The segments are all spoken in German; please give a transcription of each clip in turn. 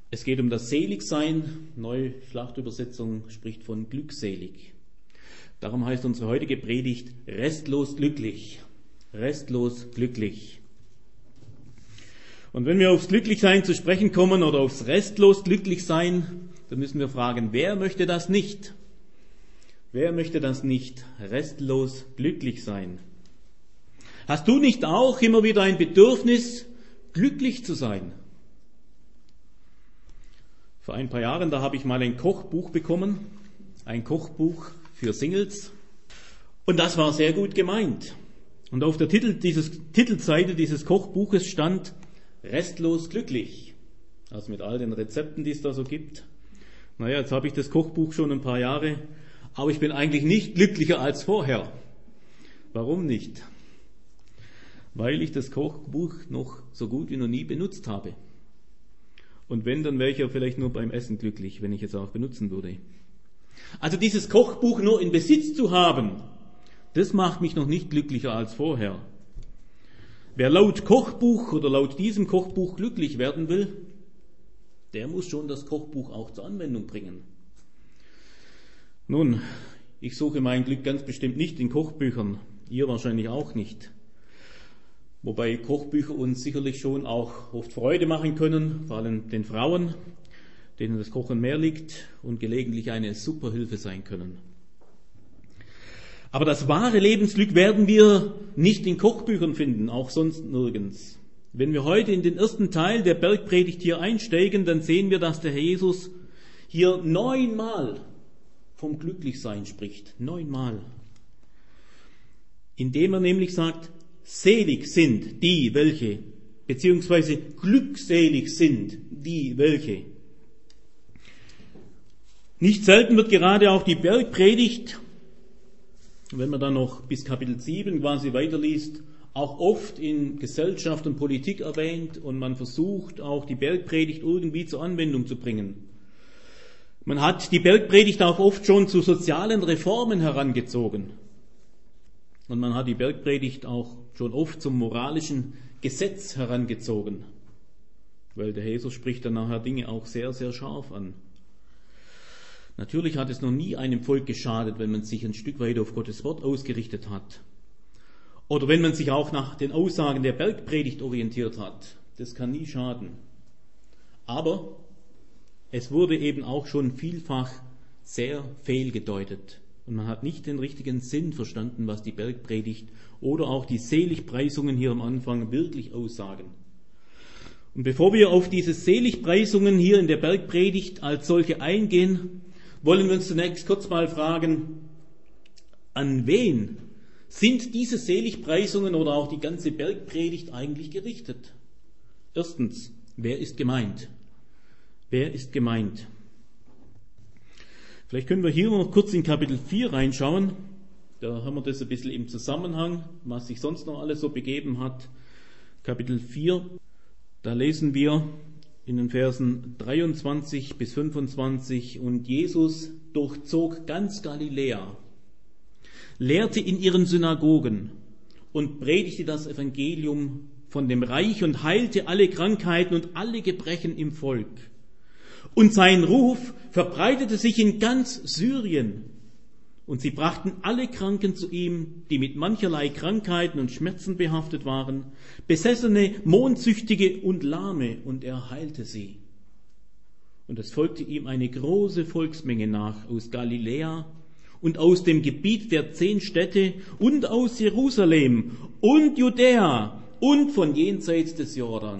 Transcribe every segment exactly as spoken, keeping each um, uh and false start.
Es geht um das Seligsein. Neue Schlachtübersetzung spricht von glückselig. Darum heißt unsere heutige Predigt restlos glücklich. Restlos glücklich. Und wenn wir aufs Glücklichsein zu sprechen kommen oder aufs restlos Glücklichsein, dann müssen wir fragen, wer möchte das nicht? Wer möchte das nicht? Restlos glücklich sein. Hast du nicht auch immer wieder ein Bedürfnis, glücklich zu sein? Vor ein paar Jahren, da habe ich mal ein Kochbuch bekommen, ein Kochbuch für Singles. Und das war sehr gut gemeint. Und auf der Titel, dieses, Titelseite dieses Kochbuches stand restlos glücklich. Also mit all den Rezepten, die es da so gibt. Naja, jetzt habe ich das Kochbuch schon ein paar Jahre, aber ich bin eigentlich nicht glücklicher als vorher. Warum nicht? Weil ich das Kochbuch noch so gut wie noch nie benutzt habe. Und wenn, dann wäre ich ja vielleicht nur beim Essen glücklich, wenn ich es auch benutzen würde. Also dieses Kochbuch nur in Besitz zu haben, das macht mich noch nicht glücklicher als vorher. Wer laut Kochbuch oder laut diesem Kochbuch glücklich werden will, der muss schon das Kochbuch auch zur Anwendung bringen. Nun, ich suche mein Glück ganz bestimmt nicht in Kochbüchern, ihr wahrscheinlich auch nicht. Wobei Kochbücher uns sicherlich schon auch oft Freude machen können, vor allem den Frauen, denen das Kochen mehr liegt und gelegentlich eine super Hilfe sein können. Aber das wahre Lebensglück werden wir nicht in Kochbüchern finden, auch sonst nirgends. Wenn wir heute in den ersten Teil der Bergpredigt hier einsteigen, dann sehen wir, dass der Herr Jesus hier neunmal vom Glücklichsein spricht. Neunmal. Indem er nämlich sagt, selig sind die, welche, beziehungsweise glückselig sind die, welche. Nicht selten wird gerade auch die Bergpredigt, wenn man dann noch bis Kapitel sieben quasi weiterliest, auch oft in Gesellschaft und Politik erwähnt und man versucht auch die Bergpredigt irgendwie zur Anwendung zu bringen. Man hat die Bergpredigt auch oft schon zu sozialen Reformen herangezogen. Und man hat die Bergpredigt auch schon oft zum moralischen Gesetz herangezogen. Weil der Jesus spricht dann nachher Dinge auch sehr, sehr scharf an. Natürlich hat es noch nie einem Volk geschadet, wenn man sich ein Stück weit auf Gottes Wort ausgerichtet hat. Oder wenn man sich auch nach den Aussagen der Bergpredigt orientiert hat. Das kann nie schaden. Aber es wurde eben auch schon vielfach sehr fehlgedeutet. Und man hat nicht den richtigen Sinn verstanden, was die Bergpredigt oder auch die Seligpreisungen hier am Anfang wirklich aussagen. Und bevor wir auf diese Seligpreisungen hier in der Bergpredigt als solche eingehen, wollen wir uns zunächst kurz mal fragen, an wen sind diese Seligpreisungen oder auch die ganze Bergpredigt eigentlich gerichtet? Erstens, wer ist gemeint? Wer ist gemeint? Vielleicht können wir hier noch kurz in Kapitel vier reinschauen. Da haben wir das ein bisschen im Zusammenhang, was sich sonst noch alles so begeben hat. Kapitel vier, da lesen wir in den Versen dreiundzwanzig bis fünfundzwanzig, und Jesus durchzog ganz Galiläa, lehrte in ihren Synagogen und predigte das Evangelium von dem Reich und heilte alle Krankheiten und alle Gebrechen im Volk. Und sein Ruf verbreitete sich in ganz Syrien. Und sie brachten alle Kranken zu ihm, die mit mancherlei Krankheiten und Schmerzen behaftet waren, Besessene, Mondsüchtige und Lahme, und er heilte sie. Und es folgte ihm eine große Volksmenge nach aus Galiläa und aus dem Gebiet der zehn Städte und aus Jerusalem und Judäa und von jenseits des Jordan.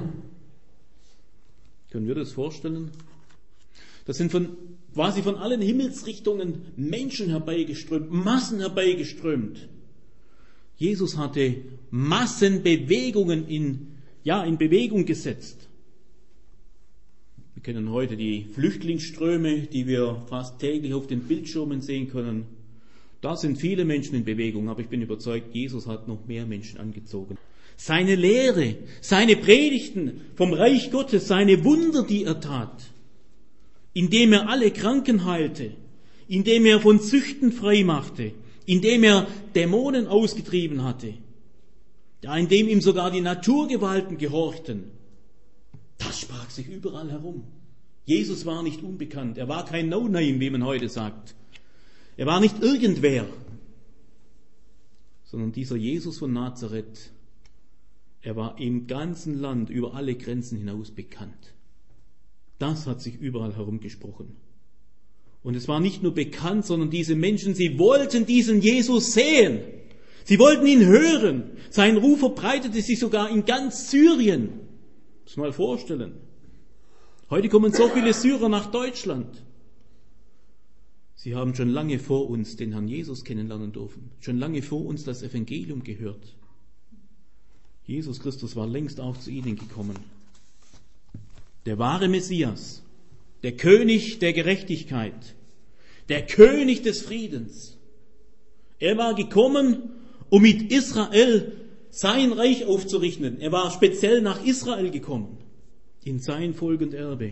Können wir das vorstellen? Das sind von, quasi von allen Himmelsrichtungen Menschen herbeigeströmt, Massen herbeigeströmt. Jesus hatte Massenbewegungen in, ja, in Bewegung gesetzt. Wir kennen heute die Flüchtlingsströme, die wir fast täglich auf den Bildschirmen sehen können. Da sind viele Menschen in Bewegung, aber ich bin überzeugt, Jesus hat noch mehr Menschen angezogen. Seine Lehre, seine Predigten vom Reich Gottes, seine Wunder, die er tat, indem er alle Kranken heilte, indem er von Süchten frei machte, indem er Dämonen ausgetrieben hatte, ja, indem ihm sogar die Naturgewalten gehorchten. Das sprach sich überall herum. Jesus war nicht unbekannt. Er war kein No-Name, wie man heute sagt. Er war nicht irgendwer, sondern dieser Jesus von Nazareth, er war im ganzen Land über alle Grenzen hinaus bekannt. Das hat sich überall herumgesprochen. Und es war nicht nur bekannt, sondern diese Menschen, sie wollten diesen Jesus sehen. Sie wollten ihn hören. Sein Ruf verbreitete sich sogar in ganz Syrien. Muss man mal vorstellen. Heute kommen so viele Syrer nach Deutschland. Sie haben schon lange vor uns den Herrn Jesus kennenlernen dürfen. Schon lange vor uns das Evangelium gehört. Jesus Christus war längst auch zu ihnen gekommen. Der wahre Messias, der König der Gerechtigkeit, der König des Friedens. Er war gekommen, um mit Israel sein Reich aufzurichten. Er war speziell nach Israel gekommen, in sein Volk und Erbe.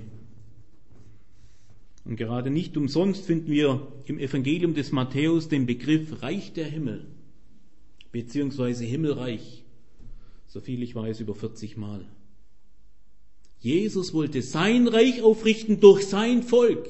Und gerade nicht umsonst finden wir im Evangelium des Matthäus den Begriff Reich der Himmel, beziehungsweise Himmelreich, soviel ich weiß, über vierzig Mal. Jesus wollte sein Reich aufrichten durch sein Volk.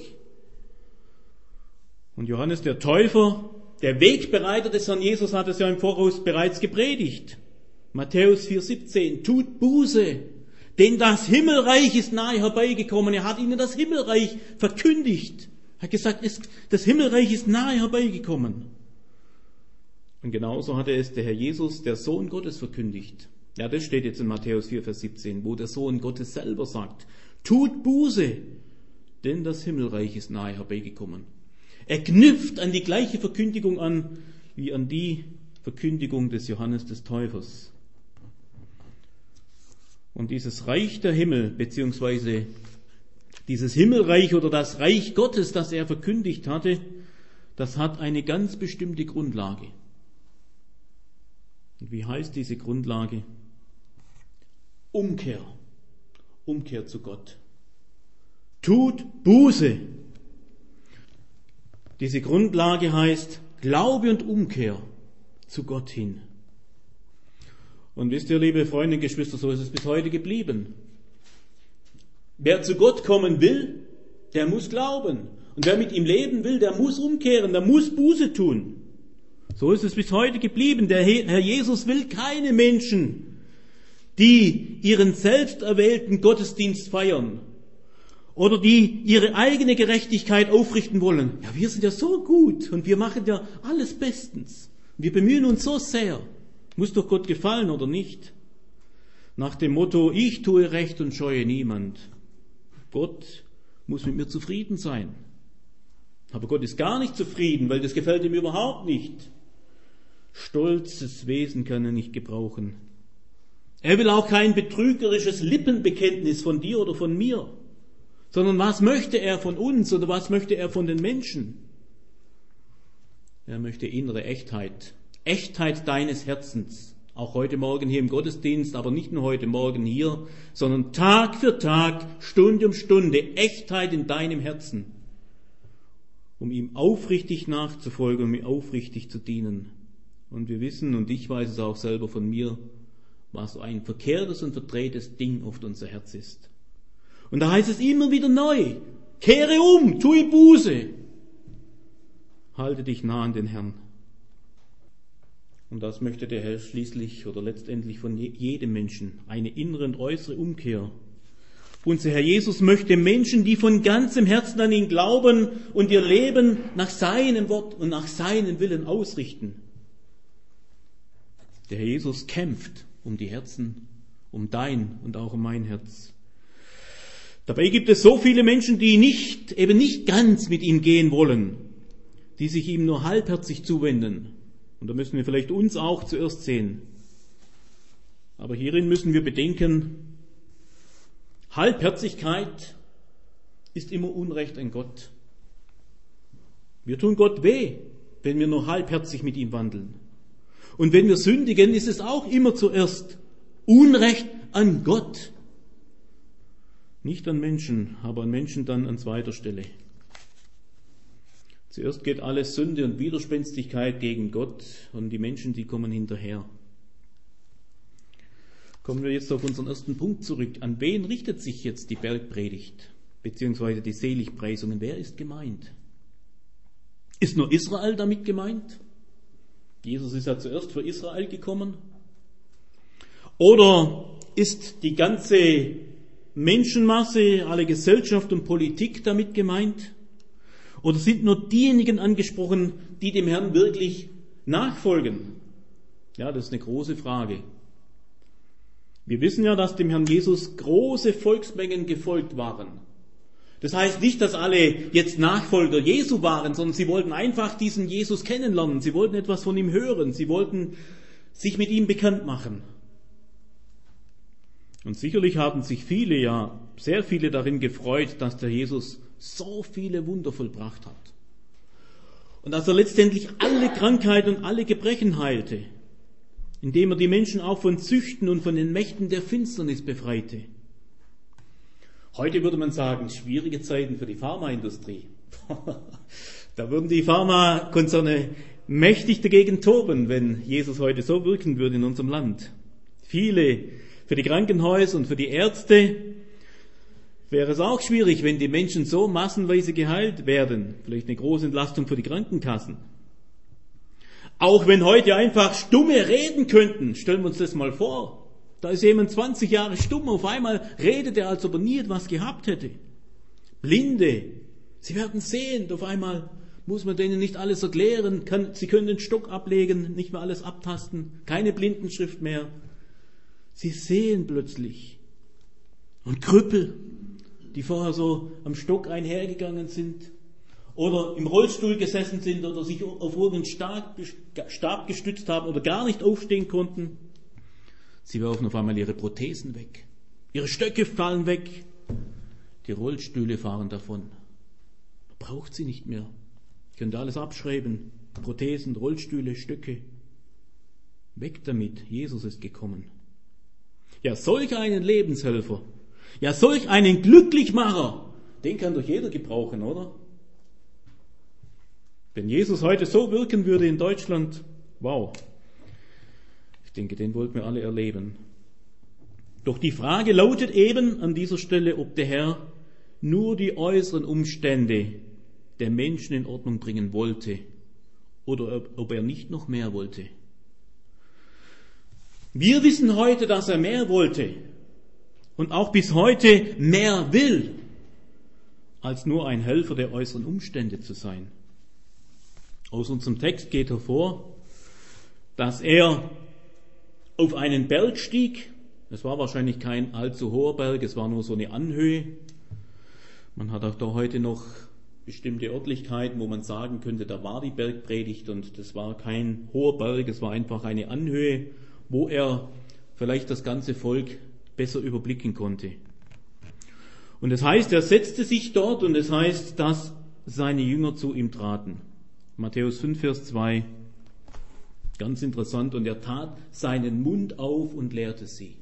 Und Johannes der Täufer, der Wegbereiter des Herrn Jesus, hat es ja im Voraus bereits gepredigt. Matthäus vier siebzehn, tut Buße, denn das Himmelreich ist nahe herbeigekommen. Er hat ihnen das Himmelreich verkündigt. Er hat gesagt, es, das Himmelreich ist nahe herbeigekommen. Und genauso hatte es der Herr Jesus, der Sohn Gottes, verkündigt. Ja, das steht jetzt in Matthäus vier, Vers siebzehn, wo der Sohn Gottes selber sagt, tut Buße, denn das Himmelreich ist nahe herbeigekommen. Er knüpft an die gleiche Verkündigung an, wie an die Verkündigung des Johannes des Täufers. Und dieses Reich der Himmel, beziehungsweise dieses Himmelreich oder das Reich Gottes, das er verkündigt hatte, das hat eine ganz bestimmte Grundlage. Und wie heißt diese Grundlage? Umkehr. Umkehr zu Gott. Tut Buße. Diese Grundlage heißt Glaube und Umkehr zu Gott hin. Und wisst ihr, liebe Freunde und Geschwister, so ist es bis heute geblieben. Wer zu Gott kommen will, der muss glauben. Und wer mit ihm leben will, der muss umkehren, der muss Buße tun. So ist es bis heute geblieben. Der Herr Jesus will keine Menschen, die ihren selbsterwählten Gottesdienst feiern oder die ihre eigene Gerechtigkeit aufrichten wollen. Ja, wir sind ja so gut und wir machen ja alles bestens. Wir bemühen uns so sehr. Muss doch Gott gefallen oder nicht? Nach dem Motto, ich tue Recht und scheue niemand. Gott muss mit mir zufrieden sein. Aber Gott ist gar nicht zufrieden, weil das gefällt ihm überhaupt nicht. Stolzes Wesen kann er nicht gebrauchen. Er will auch kein betrügerisches Lippenbekenntnis von dir oder von mir, sondern was möchte er von uns oder was möchte er von den Menschen? Er möchte innere Echtheit. Echtheit deines Herzens, auch heute Morgen hier im Gottesdienst, aber nicht nur heute Morgen hier, sondern Tag für Tag, Stunde um Stunde, Echtheit in deinem Herzen, um ihm aufrichtig nachzufolgen, um ihm aufrichtig zu dienen. Und wir wissen, und ich weiß es auch selber von mir, was so ein verkehrtes und verdrehtes Ding oft unser Herz ist. Und da heißt es immer wieder neu, kehre um, tue Buße, halte dich nah an den Herrn. Und das möchte der Herr schließlich oder letztendlich von jedem Menschen, eine innere und äußere Umkehr. Unser Herr Jesus möchte Menschen, die von ganzem Herzen an ihn glauben und ihr Leben nach seinem Wort und nach seinem Willen ausrichten. Der Herr Jesus kämpft um die Herzen, um dein und auch um mein Herz. Dabei gibt es so viele Menschen, die nicht, eben nicht ganz mit ihm gehen wollen, die sich ihm nur halbherzig zuwenden. Und da müssen wir vielleicht uns auch zuerst sehen. Aber hierin müssen wir bedenken, Halbherzigkeit ist immer Unrecht an Gott. Wir tun Gott weh, wenn wir nur halbherzig mit ihm wandeln. Und wenn wir sündigen, ist es auch immer zuerst Unrecht an Gott. Nicht an Menschen, aber an Menschen dann an zweiter Stelle. Zuerst geht alles Sünde und Widerspenstigkeit gegen Gott und die Menschen, die kommen hinterher. Kommen wir jetzt auf unseren ersten Punkt zurück. An wen richtet sich jetzt die Bergpredigt, beziehungsweise die Seligpreisungen? Wer ist gemeint? Ist nur Israel damit gemeint? Jesus ist ja zuerst für Israel gekommen. Oder ist die ganze Menschenmasse, alle Gesellschaft und Politik damit gemeint? Oder sind nur diejenigen angesprochen, die dem Herrn wirklich nachfolgen? Ja, das ist eine große Frage. Wir wissen ja, dass dem Herrn Jesus große Volksmengen gefolgt waren. Das heißt nicht, dass alle jetzt Nachfolger Jesu waren, sondern sie wollten einfach diesen Jesus kennenlernen. Sie wollten etwas von ihm hören. Sie wollten sich mit ihm bekannt machen. Und sicherlich haben sich viele, ja sehr viele darin gefreut, dass der Jesus so viele Wunder vollbracht hat. Und dass er letztendlich alle Krankheiten und alle Gebrechen heilte, indem er die Menschen auch von Süchten und von den Mächten der Finsternis befreite. Heute würde man sagen, schwierige Zeiten für die Pharmaindustrie. Da würden die Pharmakonzerne mächtig dagegen toben, wenn Jesus heute so wirken würde in unserem Land. Viele, für die Krankenhäuser und für die Ärzte wäre es auch schwierig, wenn die Menschen so massenweise geheilt werden. Vielleicht eine große Entlastung für die Krankenkassen. Auch wenn heute einfach Stumme reden könnten, stellen wir uns das mal vor. Da ist jemand zwanzig Jahre stumm, auf einmal redet er, als ob er nie etwas gehabt hätte. Blinde, sie werden sehend, auf einmal muss man denen nicht alles erklären, kann, sie können den Stock ablegen, nicht mehr alles abtasten, keine Blindenschrift mehr. Sie sehen plötzlich. Und Krüppel, die vorher so am Stock einhergegangen sind, oder im Rollstuhl gesessen sind oder sich auf irgendeinen Stab, Stab gestützt haben oder gar nicht aufstehen konnten. Sie werfen auf einmal ihre Prothesen weg. Ihre Stöcke fallen weg. Die Rollstühle fahren davon. Man braucht sie nicht mehr. Ihr könnt alles abschreiben. Prothesen, Rollstühle, Stöcke. Weg damit. Jesus ist gekommen. Ja, solch einen Lebenshelfer. Ja, solch einen Glücklichmacher. Den kann doch jeder gebrauchen, oder? Wenn Jesus heute so wirken würde in Deutschland, wow, ich denke, den wollten wir alle erleben. Doch die Frage lautet eben an dieser Stelle, ob der Herr nur die äußeren Umstände der Menschen in Ordnung bringen wollte oder ob er nicht noch mehr wollte. Wir wissen heute, dass er mehr wollte und auch bis heute mehr will, als nur ein Helfer der äußeren Umstände zu sein. Aus unserem Text geht hervor, dass er auf einen Berg stieg. Es war wahrscheinlich kein allzu hoher Berg, es war nur so eine Anhöhe. Man hat auch da heute noch bestimmte Örtlichkeiten, wo man sagen könnte, da war die Bergpredigt und das war kein hoher Berg, es war einfach eine Anhöhe, wo er vielleicht das ganze Volk besser überblicken konnte. Und es heißt, er setzte sich dort und es heißt, dass seine Jünger zu ihm traten. Matthäus fünf, Vers zwei, ganz interessant, und er tat seinen Mund auf und lehrte sie.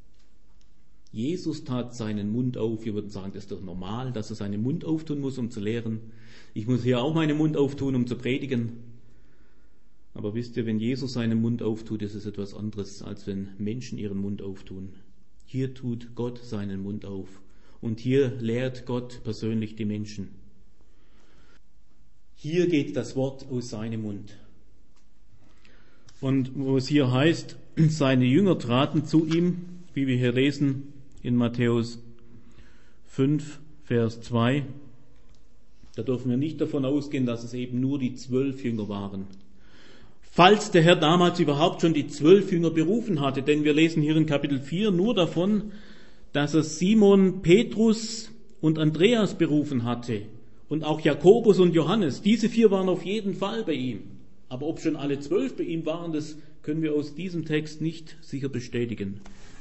Jesus tat seinen Mund auf, wir würden sagen, das ist doch normal, dass er seinen Mund auftun muss, um zu lehren. Ich muss hier auch meinen Mund auftun, um zu predigen. Aber wisst ihr, wenn Jesus seinen Mund auftut, ist es etwas anderes, als wenn Menschen ihren Mund auftun. Hier tut Gott seinen Mund auf und hier lehrt Gott persönlich die Menschen. Hier geht das Wort aus seinem Mund. Und wo es hier heißt, seine Jünger traten zu ihm, wie wir hier lesen in Matthäus fünf, Vers zwei, da dürfen wir nicht davon ausgehen, dass es eben nur die zwölf Jünger waren. Falls der Herr damals überhaupt schon die zwölf Jünger berufen hatte, denn wir lesen hier in Kapitel vier nur davon, dass er Simon, Petrus und Andreas berufen hatte. Und auch Jakobus und Johannes, diese vier waren auf jeden Fall bei ihm. Aber ob schon alle zwölf bei ihm waren, das können wir aus diesem Text nicht sicher bestätigen.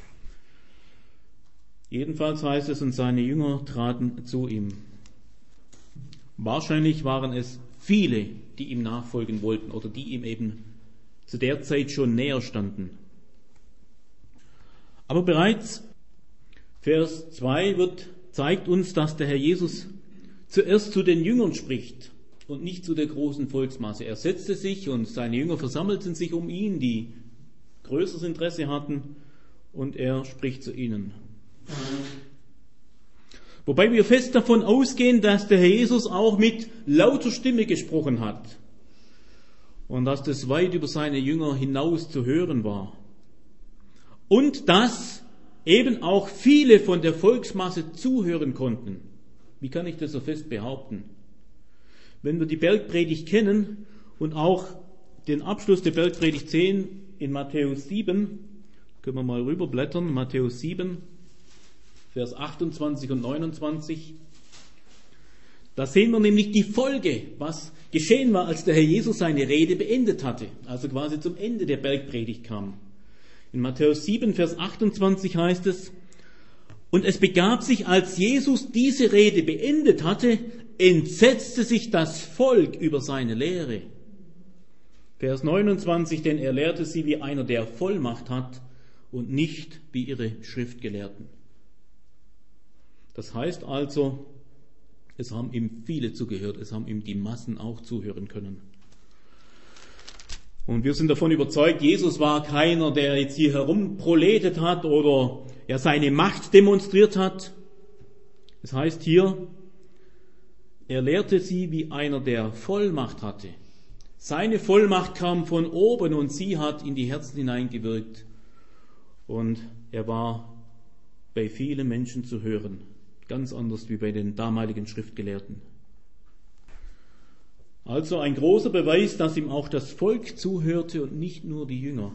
Jedenfalls heißt es, und seine Jünger traten zu ihm. Wahrscheinlich waren es viele, die ihm nachfolgen wollten oder die ihm eben zu der Zeit schon näher standen. Aber bereits Vers zwei wird, zeigt uns, dass der Herr Jesus zuerst zu den Jüngern spricht und nicht zu der großen Volksmasse. Er setzte sich und seine Jünger versammelten sich um ihn, die größeres Interesse hatten, und er spricht zu ihnen. Wobei wir fest davon ausgehen, dass der Herr Jesus auch mit lauter Stimme gesprochen hat und dass das weit über seine Jünger hinaus zu hören war. Und dass eben auch viele von der Volksmasse zuhören konnten. Wie kann ich das so fest behaupten? Wenn wir die Bergpredigt kennen und auch den Abschluss der Bergpredigt sehen in Matthäus sieben, können wir mal rüberblättern, Matthäus sieben, Vers achtundzwanzig und neunundzwanzig. Da sehen wir nämlich die Folge, was geschehen war, als der Herr Jesus seine Rede beendet hatte, also quasi zum Ende der Bergpredigt kam. In Matthäus sieben, Vers achtundzwanzig heißt es: Und es begab sich, als Jesus diese Rede beendet hatte, entsetzte sich das Volk über seine Lehre. Vers neunundzwanzig, denn er lehrte sie wie einer, der Vollmacht hat und nicht wie ihre Schriftgelehrten. Das heißt also, es haben ihm viele zugehört, es haben ihm die Massen auch zuhören können. Und wir sind davon überzeugt, Jesus war keiner, der jetzt hier herumproletet hat oder ja seine Macht demonstriert hat. Es heißt hier, er lehrte sie wie einer, der Vollmacht hatte. Seine Vollmacht kam von oben und sie hat in die Herzen hineingewirkt. Und er war bei vielen Menschen zu hören. Ganz anders wie bei den damaligen Schriftgelehrten. Also ein großer Beweis, dass ihm auch das Volk zuhörte und nicht nur die Jünger.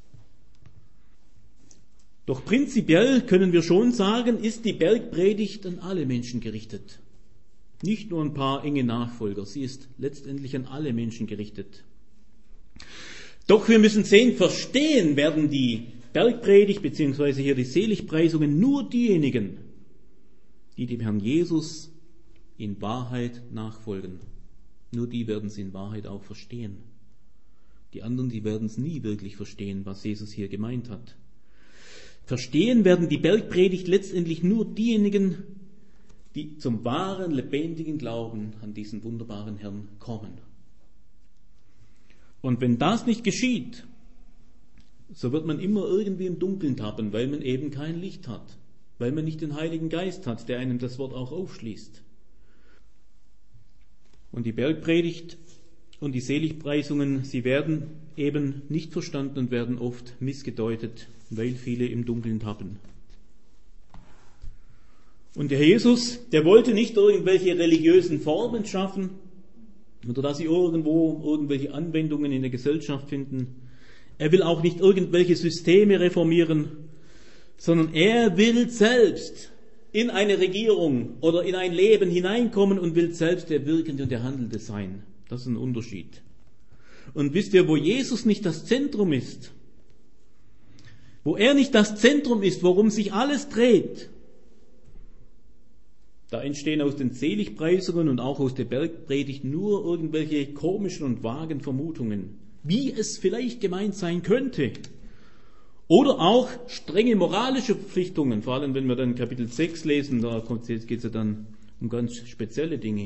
Doch prinzipiell können wir schon sagen, ist die Bergpredigt an alle Menschen gerichtet. Nicht nur ein paar enge Nachfolger, sie ist letztendlich an alle Menschen gerichtet. Doch wir müssen sehen, verstehen werden die Bergpredigt bzw. hier die Seligpreisungen nur diejenigen, die dem Herrn Jesus in Wahrheit nachfolgen. Nur die werden es in Wahrheit auch verstehen. Die anderen, die werden es nie wirklich verstehen, was Jesus hier gemeint hat. Verstehen werden die Bergpredigt letztendlich nur diejenigen, die zum wahren, lebendigen Glauben an diesen wunderbaren Herrn kommen. Und wenn das nicht geschieht, so wird man immer irgendwie im Dunkeln tappen, weil man eben kein Licht hat, weil man nicht den Heiligen Geist hat, der einem das Wort auch aufschließt. Und die Bergpredigt und die Seligpreisungen, sie werden eben nicht verstanden und werden oft missgedeutet, weil viele im Dunkeln tappen. Und der Jesus, der wollte nicht irgendwelche religiösen Formen schaffen oder dass sie irgendwo irgendwelche Anwendungen in der Gesellschaft finden. Er will auch nicht irgendwelche Systeme reformieren, sondern er will selbst in eine Regierung oder in ein Leben hineinkommen und will selbst der Wirkende und der Handelnde sein. Das ist ein Unterschied. Und wisst ihr, wo Jesus nicht das Zentrum ist, wo er nicht das Zentrum ist, worum sich alles dreht, da entstehen aus den Seligpreisungen und auch aus der Bergpredigt nur irgendwelche komischen und vagen Vermutungen, wie es vielleicht gemeint sein könnte. Oder auch strenge moralische Verpflichtungen, vor allem wenn wir dann Kapitel sechs lesen, da geht es ja dann um ganz spezielle Dinge.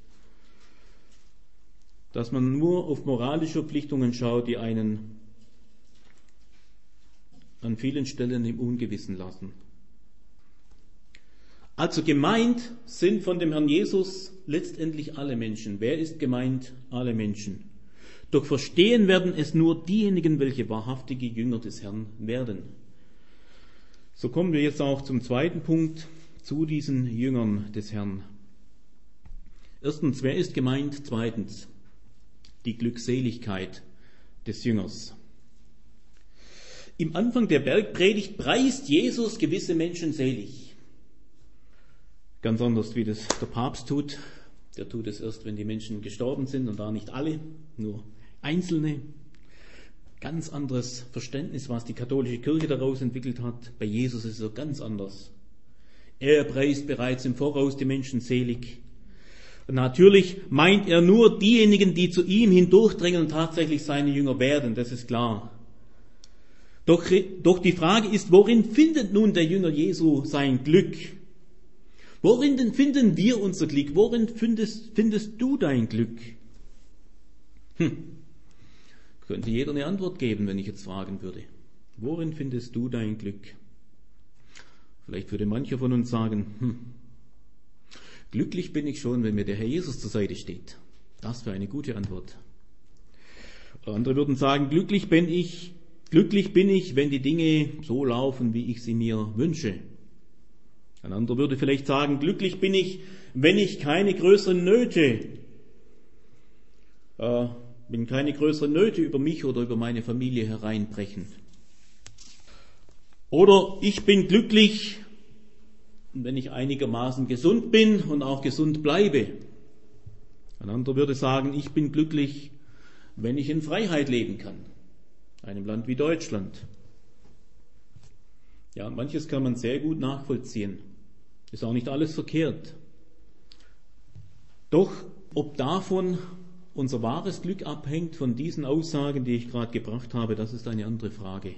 Dass man nur auf moralische Verpflichtungen schaut, die einen an vielen Stellen im Ungewissen lassen. Also gemeint sind von dem Herrn Jesus letztendlich alle Menschen. Wer ist gemeint? Alle Menschen. Doch verstehen werden es nur diejenigen, welche wahrhaftige Jünger des Herrn werden. So kommen wir jetzt auch zum zweiten Punkt, zu diesen Jüngern des Herrn. Erstens, wer ist gemeint? Zweitens, die Glückseligkeit des Jüngers. Im Anfang der Bergpredigt preist Jesus gewisse Menschen selig. Ganz anders, wie das der Papst tut. Der tut es erst, wenn die Menschen gestorben sind und da nicht alle, nur Einzelne. Ganz anderes Verständnis, was die katholische Kirche daraus entwickelt hat. Bei Jesus ist es so ganz anders. Er preist bereits im Voraus die Menschen selig. Und natürlich meint er nur diejenigen, die zu ihm hindurchdrängen und tatsächlich seine Jünger werden, das ist klar. Doch, doch die Frage ist, worin findet nun der Jünger Jesu sein Glück? Worin denn finden wir unser Glück? Worin findest, findest du dein Glück? Hm. Könnte jeder eine Antwort geben, wenn ich jetzt fragen würde. Worin findest du dein Glück? Vielleicht würde mancher von uns sagen, hm, glücklich bin ich schon, wenn mir der Herr Jesus zur Seite steht. Das wäre eine gute Antwort. Andere würden sagen, glücklich bin ich, glücklich bin ich, wenn die Dinge so laufen, wie ich sie mir wünsche. Ein anderer würde vielleicht sagen, glücklich bin ich, wenn ich keine größeren Nöte, äh, wenn keine größeren Nöte über mich oder über meine Familie hereinbrechen. Oder ich bin glücklich, wenn ich einigermaßen gesund bin und auch gesund bleibe. Ein anderer würde sagen, ich bin glücklich, wenn ich in Freiheit leben kann, in einem Land wie Deutschland. Ja, manches kann man sehr gut nachvollziehen. Ist auch nicht alles verkehrt. Doch, ob davon unser wahres Glück abhängt, von diesen Aussagen, die ich gerade gebracht habe, das ist eine andere Frage.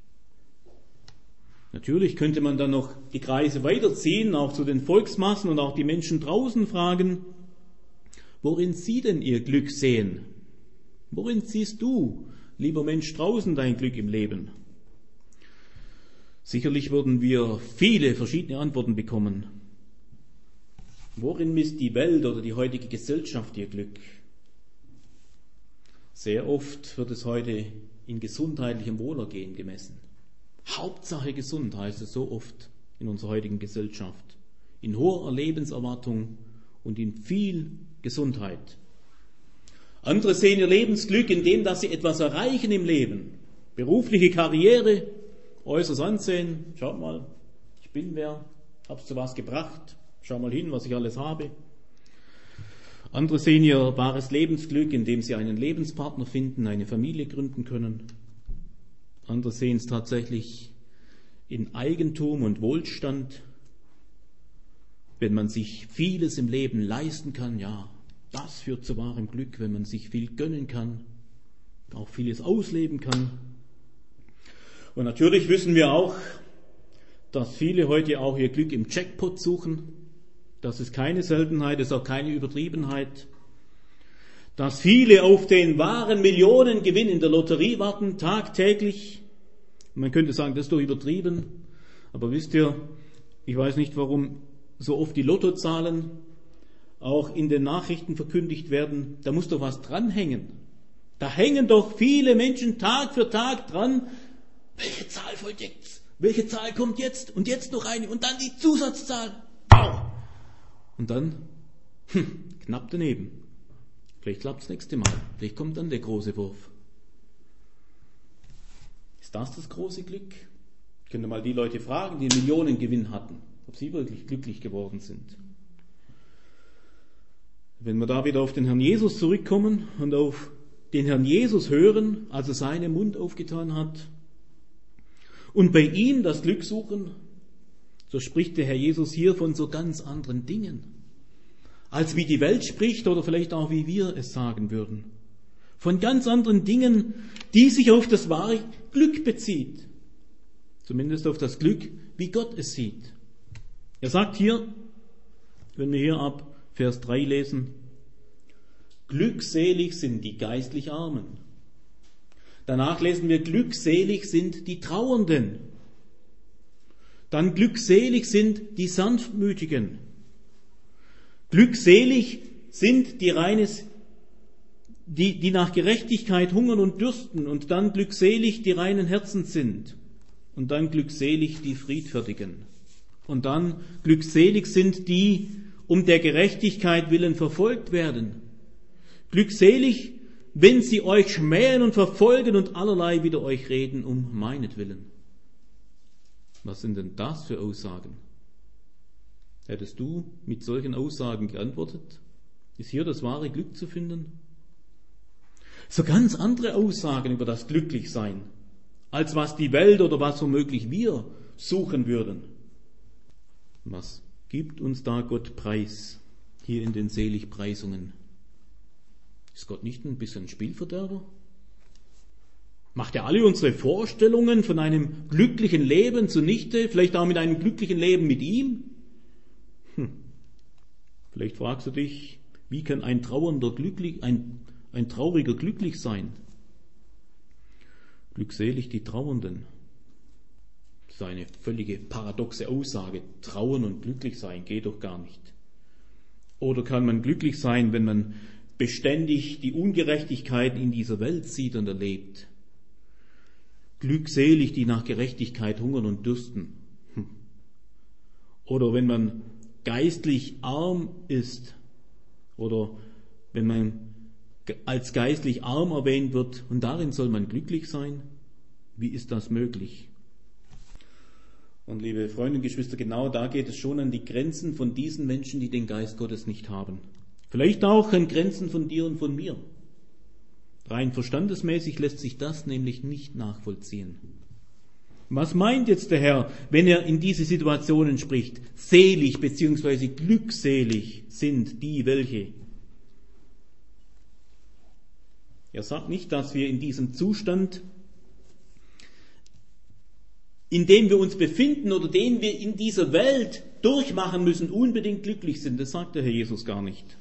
Natürlich könnte man dann noch die Kreise weiterziehen, auch zu den Volksmassen und auch die Menschen draußen fragen, worin sie denn ihr Glück sehen? Worin siehst du, lieber Mensch, draußen dein Glück im Leben? Sicherlich würden wir viele verschiedene Antworten bekommen. Worin misst die Welt oder die heutige Gesellschaft ihr Glück? Sehr oft wird es heute in gesundheitlichem Wohlergehen gemessen. Hauptsache gesund heißt es so oft in unserer heutigen Gesellschaft. In hoher Lebenserwartung und in viel Gesundheit. Andere sehen ihr Lebensglück in dem, dass sie etwas erreichen im Leben. Berufliche Karriere, äußeres Ansehen. Schaut mal, ich bin wer, hab's zu was gebracht. Schau mal hin, was ich alles habe. Andere sehen ihr wahres Lebensglück, indem sie einen Lebenspartner finden, eine Familie gründen können. Andere sehen es tatsächlich in Eigentum und Wohlstand, wenn man sich vieles im Leben leisten kann. Ja, das führt zu wahrem Glück, wenn man sich viel gönnen kann, auch vieles ausleben kann. Und natürlich wissen wir auch, dass viele heute auch ihr Glück im Jackpot suchen. Das ist keine Seltenheit, ist auch keine Übertriebenheit. Dass viele auf den wahren Millionengewinn in der Lotterie warten, tagtäglich. Man könnte sagen, das ist doch übertrieben. Aber wisst ihr, ich weiß nicht, warum so oft die Lottozahlen auch in den Nachrichten verkündigt werden. Da muss doch was dranhängen. Da hängen doch viele Menschen Tag für Tag dran. Welche Zahl folgt jetzt? Welche Zahl kommt jetzt? Und jetzt noch eine. Und dann die Zusatzzahl. Wow. Und dann, hm, knapp daneben. Vielleicht klappt es das nächste Mal. Vielleicht kommt dann der große Wurf. Ist das das große Glück? Ich könnte mal die Leute fragen, die einen Millionengewinn hatten, ob sie wirklich glücklich geworden sind. Wenn wir da wieder auf den Herrn Jesus zurückkommen und auf den Herrn Jesus hören, als er seinen Mund aufgetan hat, und bei ihm das Glück suchen, so spricht der Herr Jesus hier von so ganz anderen Dingen, als wie die Welt spricht oder vielleicht auch wie wir es sagen würden. Von ganz anderen Dingen, die sich auf das wahre Glück bezieht. Zumindest auf das Glück, wie Gott es sieht. Er sagt hier, wenn wir hier ab Vers drei lesen, glückselig sind die geistlich Armen. Danach lesen wir, glückselig sind die Trauernden. Dann glückselig sind die Sanftmütigen. Glückselig sind die reines, die, die nach Gerechtigkeit hungern und dürsten. Und dann glückselig die reinen Herzens sind. Und dann glückselig die Friedfertigen. Und dann glückselig sind die, um der Gerechtigkeit willen verfolgt werden. Glückselig, wenn sie euch schmähen und verfolgen und allerlei wider euch reden um meinetwillen. Was sind denn das für Aussagen? Hättest du mit solchen Aussagen geantwortet? Ist hier das wahre Glück zu finden? So ganz andere Aussagen über das Glücklichsein, als was die Welt oder was womöglich wir suchen würden. Was gibt uns da Gott preis, hier in den Seligpreisungen? Ist Gott nicht ein bisschen Spielverderber? Macht er alle unsere Vorstellungen von einem glücklichen Leben zunichte, vielleicht auch mit einem glücklichen Leben mit ihm? Hm. Vielleicht fragst du dich, wie kann ein trauernder glücklich, ein, ein trauriger glücklich sein? Glückselig die Trauernden. Das ist eine völlige paradoxe Aussage. Trauern und glücklich sein geht doch gar nicht. Oder kann man glücklich sein, wenn man beständig die Ungerechtigkeit in dieser Welt sieht und erlebt? Glückselig, die nach Gerechtigkeit hungern und dürsten. Hm. Oder wenn man geistlich arm ist, oder wenn man als geistlich arm erwähnt wird und darin soll man glücklich sein? Wie ist das möglich? Und liebe Freunde und Geschwister, genau da geht es schon an die Grenzen von diesen Menschen, die den Geist Gottes nicht haben. Vielleicht auch an Grenzen von dir und von mir. Rein verstandesmäßig lässt sich das nämlich nicht nachvollziehen. Was meint jetzt der Herr, wenn er in diese Situationen spricht? Selig bzw. glückselig sind die, welche. Er sagt nicht, dass wir in diesem Zustand, in dem wir uns befinden oder den wir in dieser Welt durchmachen müssen, unbedingt glücklich sind. Das sagt der Herr Jesus gar nicht.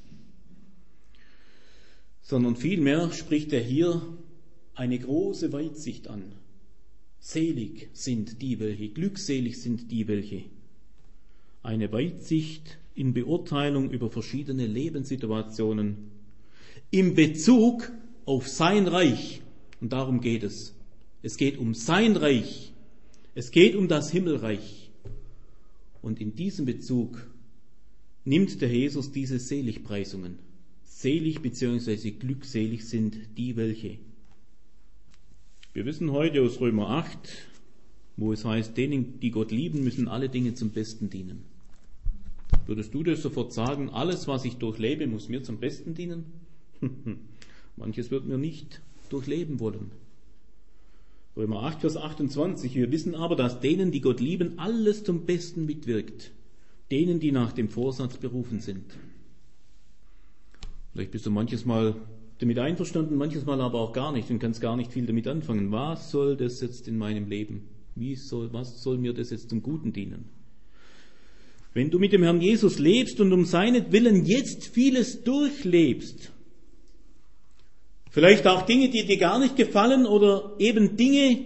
Sondern vielmehr spricht er hier eine große Weitsicht an. Selig sind die, welche, glückselig sind die, welche. Eine Weitsicht in Beurteilung über verschiedene Lebenssituationen im Bezug auf sein Reich. Und darum geht es. Es geht um sein Reich. Es geht um das Himmelreich. Und in diesem Bezug nimmt der Jesus diese Seligpreisungen. Selig bzw. glückselig sind die, welche. Wir wissen heute aus Römer acht, wo es heißt, denen, die Gott lieben, müssen alle Dinge zum Besten dienen. Würdest du das sofort sagen, alles, was ich durchlebe, muss mir zum Besten dienen? Manches wird mir nicht durchleben wollen. Römer acht, Vers achtundzwanzig. Wir wissen aber, dass denen, die Gott lieben, alles zum Besten mitwirkt. Denen, die nach dem Vorsatz berufen sind. Vielleicht bist du manches Mal damit einverstanden, manches Mal aber auch gar nicht und kannst gar nicht viel damit anfangen. Was soll das jetzt in meinem Leben? Wie soll, was soll mir das jetzt zum Guten dienen? Wenn du mit dem Herrn Jesus lebst und um seinetwillen jetzt vieles durchlebst, vielleicht auch Dinge, die dir gar nicht gefallen oder eben Dinge,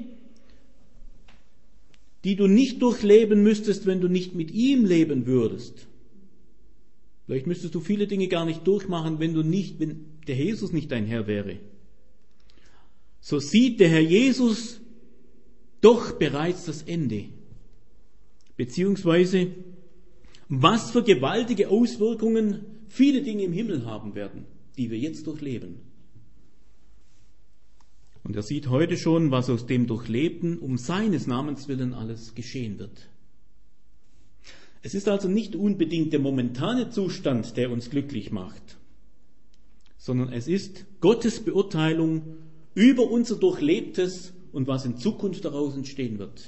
die du nicht durchleben müsstest, wenn du nicht mit ihm leben würdest. Vielleicht müsstest du viele Dinge gar nicht durchmachen, wenn du nicht, wenn der Jesus nicht dein Herr wäre. So sieht der Herr Jesus doch bereits das Ende. Beziehungsweise, was für gewaltige Auswirkungen viele Dinge im Himmel haben werden, die wir jetzt durchleben. Und er sieht heute schon, was aus dem Durchlebten um seines Namens willen alles geschehen wird. Es ist also nicht unbedingt der momentane Zustand, der uns glücklich macht, sondern es ist Gottes Beurteilung über unser Durchlebtes und was in Zukunft daraus entstehen wird.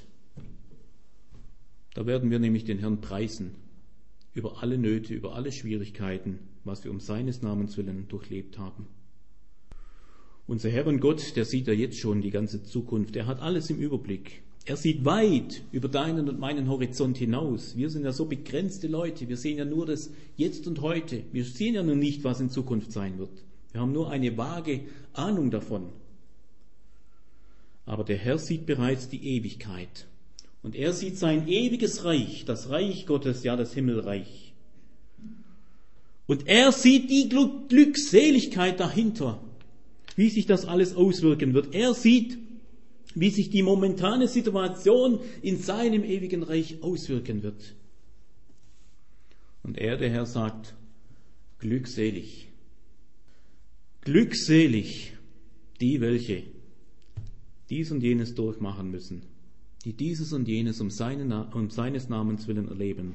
Da werden wir nämlich den Herrn preisen über alle Nöte, über alle Schwierigkeiten, was wir um seines Namens willen durchlebt haben. Unser Herr und Gott, der sieht ja jetzt schon die ganze Zukunft. Er hat alles im Überblick. Er sieht weit über deinen und meinen Horizont hinaus. Wir sind ja so begrenzte Leute. Wir sehen ja nur das Jetzt und Heute. Wir sehen ja nur nicht, was in Zukunft sein wird. Wir haben nur eine vage Ahnung davon. Aber der Herr sieht bereits die Ewigkeit. Und er sieht sein ewiges Reich, das Reich Gottes, ja das Himmelreich. Und er sieht die Glückseligkeit dahinter, wie sich das alles auswirken wird. Er sieht, wie sich die momentane Situation in seinem ewigen Reich auswirken wird. Und er, der Herr, sagt, glückselig. Glückselig die, welche dies und jenes durchmachen müssen, die dieses und jenes um, seinen, um seines Namens willen erleben.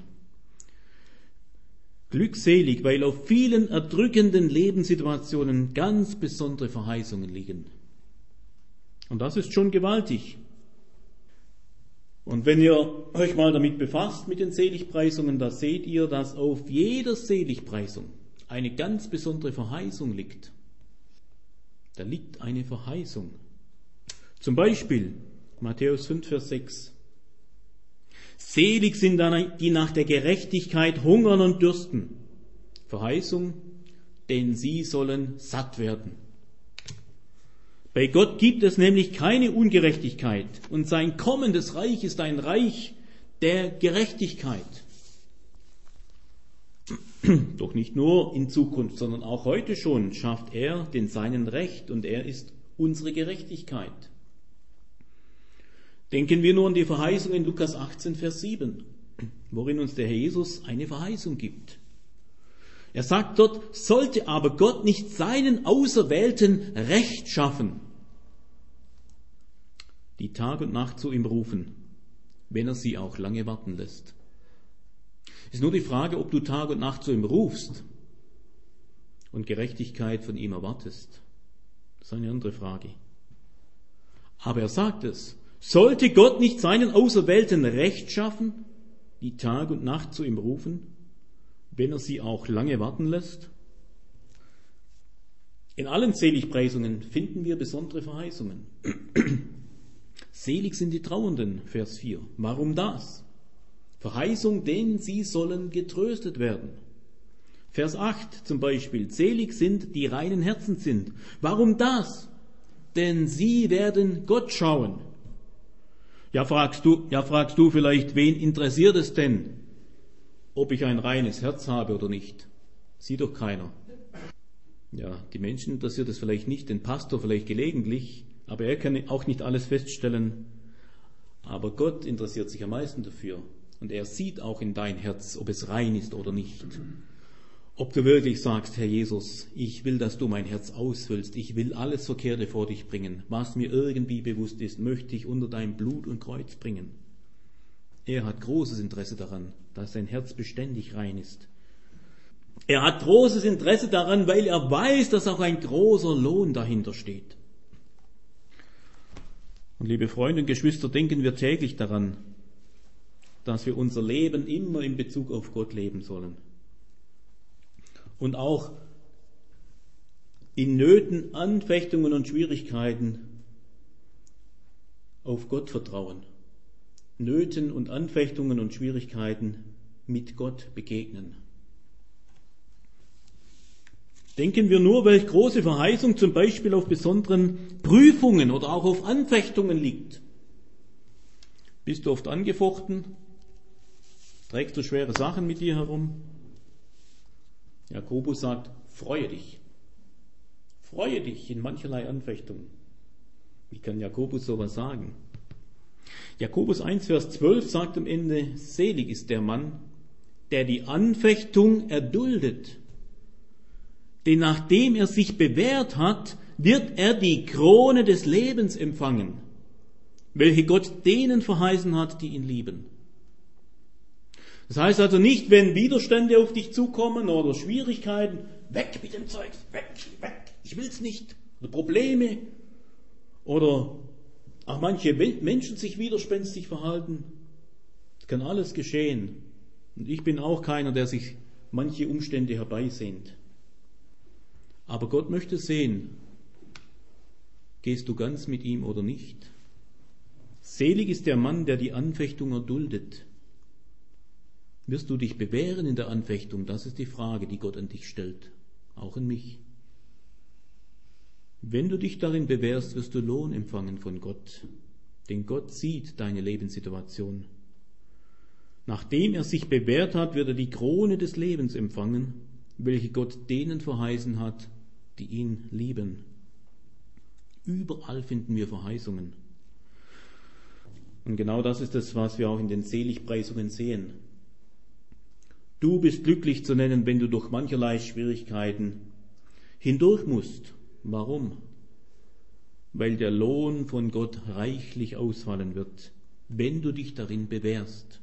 Glückselig, weil auf vielen erdrückenden Lebenssituationen ganz besondere Verheißungen liegen. Und das ist schon gewaltig. Und wenn ihr euch mal damit befasst, mit den Seligpreisungen, da seht ihr, dass auf jeder Seligpreisung eine ganz besondere Verheißung liegt. Da liegt eine Verheißung. Zum Beispiel Matthäus fünf, Vers sechs. Selig sind dann, die nach der Gerechtigkeit hungern und dürsten. Verheißung, denn sie sollen satt werden. Bei Gott gibt es nämlich keine Ungerechtigkeit und sein kommendes Reich ist ein Reich der Gerechtigkeit. Doch nicht nur in Zukunft, sondern auch heute schon schafft er den Seinen Recht und er ist unsere Gerechtigkeit. Denken wir nur an die Verheißung in Lukas achtzehn, Vers sieben, worin uns der Herr Jesus eine Verheißung gibt. Er sagt dort, sollte aber Gott nicht seinen Auserwählten Recht schaffen, die Tag und Nacht zu ihm rufen, wenn er sie auch lange warten lässt. Es ist nur die Frage, ob du Tag und Nacht zu ihm rufst und Gerechtigkeit von ihm erwartest. Das ist eine andere Frage. Aber er sagt es, sollte Gott nicht seinen Auserwählten Recht schaffen, die Tag und Nacht zu ihm rufen, wenn er sie auch lange warten lässt? In allen Seligpreisungen finden wir besondere Verheißungen. Selig sind die Trauernden, Vers vier. Warum das? Verheißung, denn sie sollen getröstet werden. Vers acht zum Beispiel. Selig sind, die reinen Herzen sind. Warum das? Denn sie werden Gott schauen. Ja, fragst du, ja, fragst du vielleicht, wen interessiert es denn, ob ich ein reines Herz habe oder nicht? Sieht doch keiner. Ja, die Menschen interessiert es vielleicht nicht, den Pastor vielleicht gelegentlich, aber er kann auch nicht alles feststellen. Aber Gott interessiert sich am meisten dafür. Und er sieht auch in dein Herz, ob es rein ist oder nicht. Ob du wirklich sagst, Herr Jesus, ich will, dass du mein Herz ausfüllst. Ich will alles Verkehrte vor dich bringen. Was mir irgendwie bewusst ist, möchte ich unter dein Blut und Kreuz bringen. Er hat großes Interesse daran, dass dein Herz beständig rein ist. Er hat großes Interesse daran, weil er weiß, dass auch ein großer Lohn dahinter steht. Und liebe Freunde und Geschwister, denken wir täglich daran, dass wir unser Leben immer in Bezug auf Gott leben sollen. Und auch in Nöten, Anfechtungen und Schwierigkeiten auf Gott vertrauen. Nöten und Anfechtungen und Schwierigkeiten mit Gott begegnen. Denken wir nur, welch große Verheißung zum Beispiel auf besonderen Prüfungen oder auch auf Anfechtungen liegt. Bist du oft angefochten? Trägst du schwere Sachen mit dir herum? Jakobus sagt, freue dich. Freue dich in mancherlei Anfechtungen. Wie kann Jakobus sowas sagen? Jakobus eins, Vers zwölf sagt am Ende, selig ist der Mann, der die Anfechtung erduldet. Denn nachdem er sich bewährt hat, wird er die Krone des Lebens empfangen, welche Gott denen verheißen hat, die ihn lieben. Das heißt also nicht, wenn Widerstände auf dich zukommen oder Schwierigkeiten, weg mit dem Zeug, weg, weg, ich will's nicht. Oder Probleme oder auch manche Menschen sich widerspenstig verhalten. Das kann alles geschehen. Und ich bin auch keiner, der sich manche Umstände herbeisehnt. Aber Gott möchte sehen, gehst du ganz mit ihm oder nicht? Selig ist der Mann, der die Anfechtung erduldet. Wirst du dich bewähren in der Anfechtung? Das ist die Frage, die Gott an dich stellt, auch an mich. Wenn du dich darin bewährst, wirst du Lohn empfangen von Gott, denn Gott sieht deine Lebenssituation. Nachdem er sich bewährt hat, wird er die Krone des Lebens empfangen, welche Gott denen verheißen hat, die ihn lieben. Überall finden wir Verheißungen. Und genau das ist es, was wir auch in den Seligpreisungen sehen. Du bist glücklich zu nennen, wenn du durch mancherlei Schwierigkeiten hindurch musst. Warum? Weil der Lohn von Gott reichlich ausfallen wird, wenn du dich darin bewährst.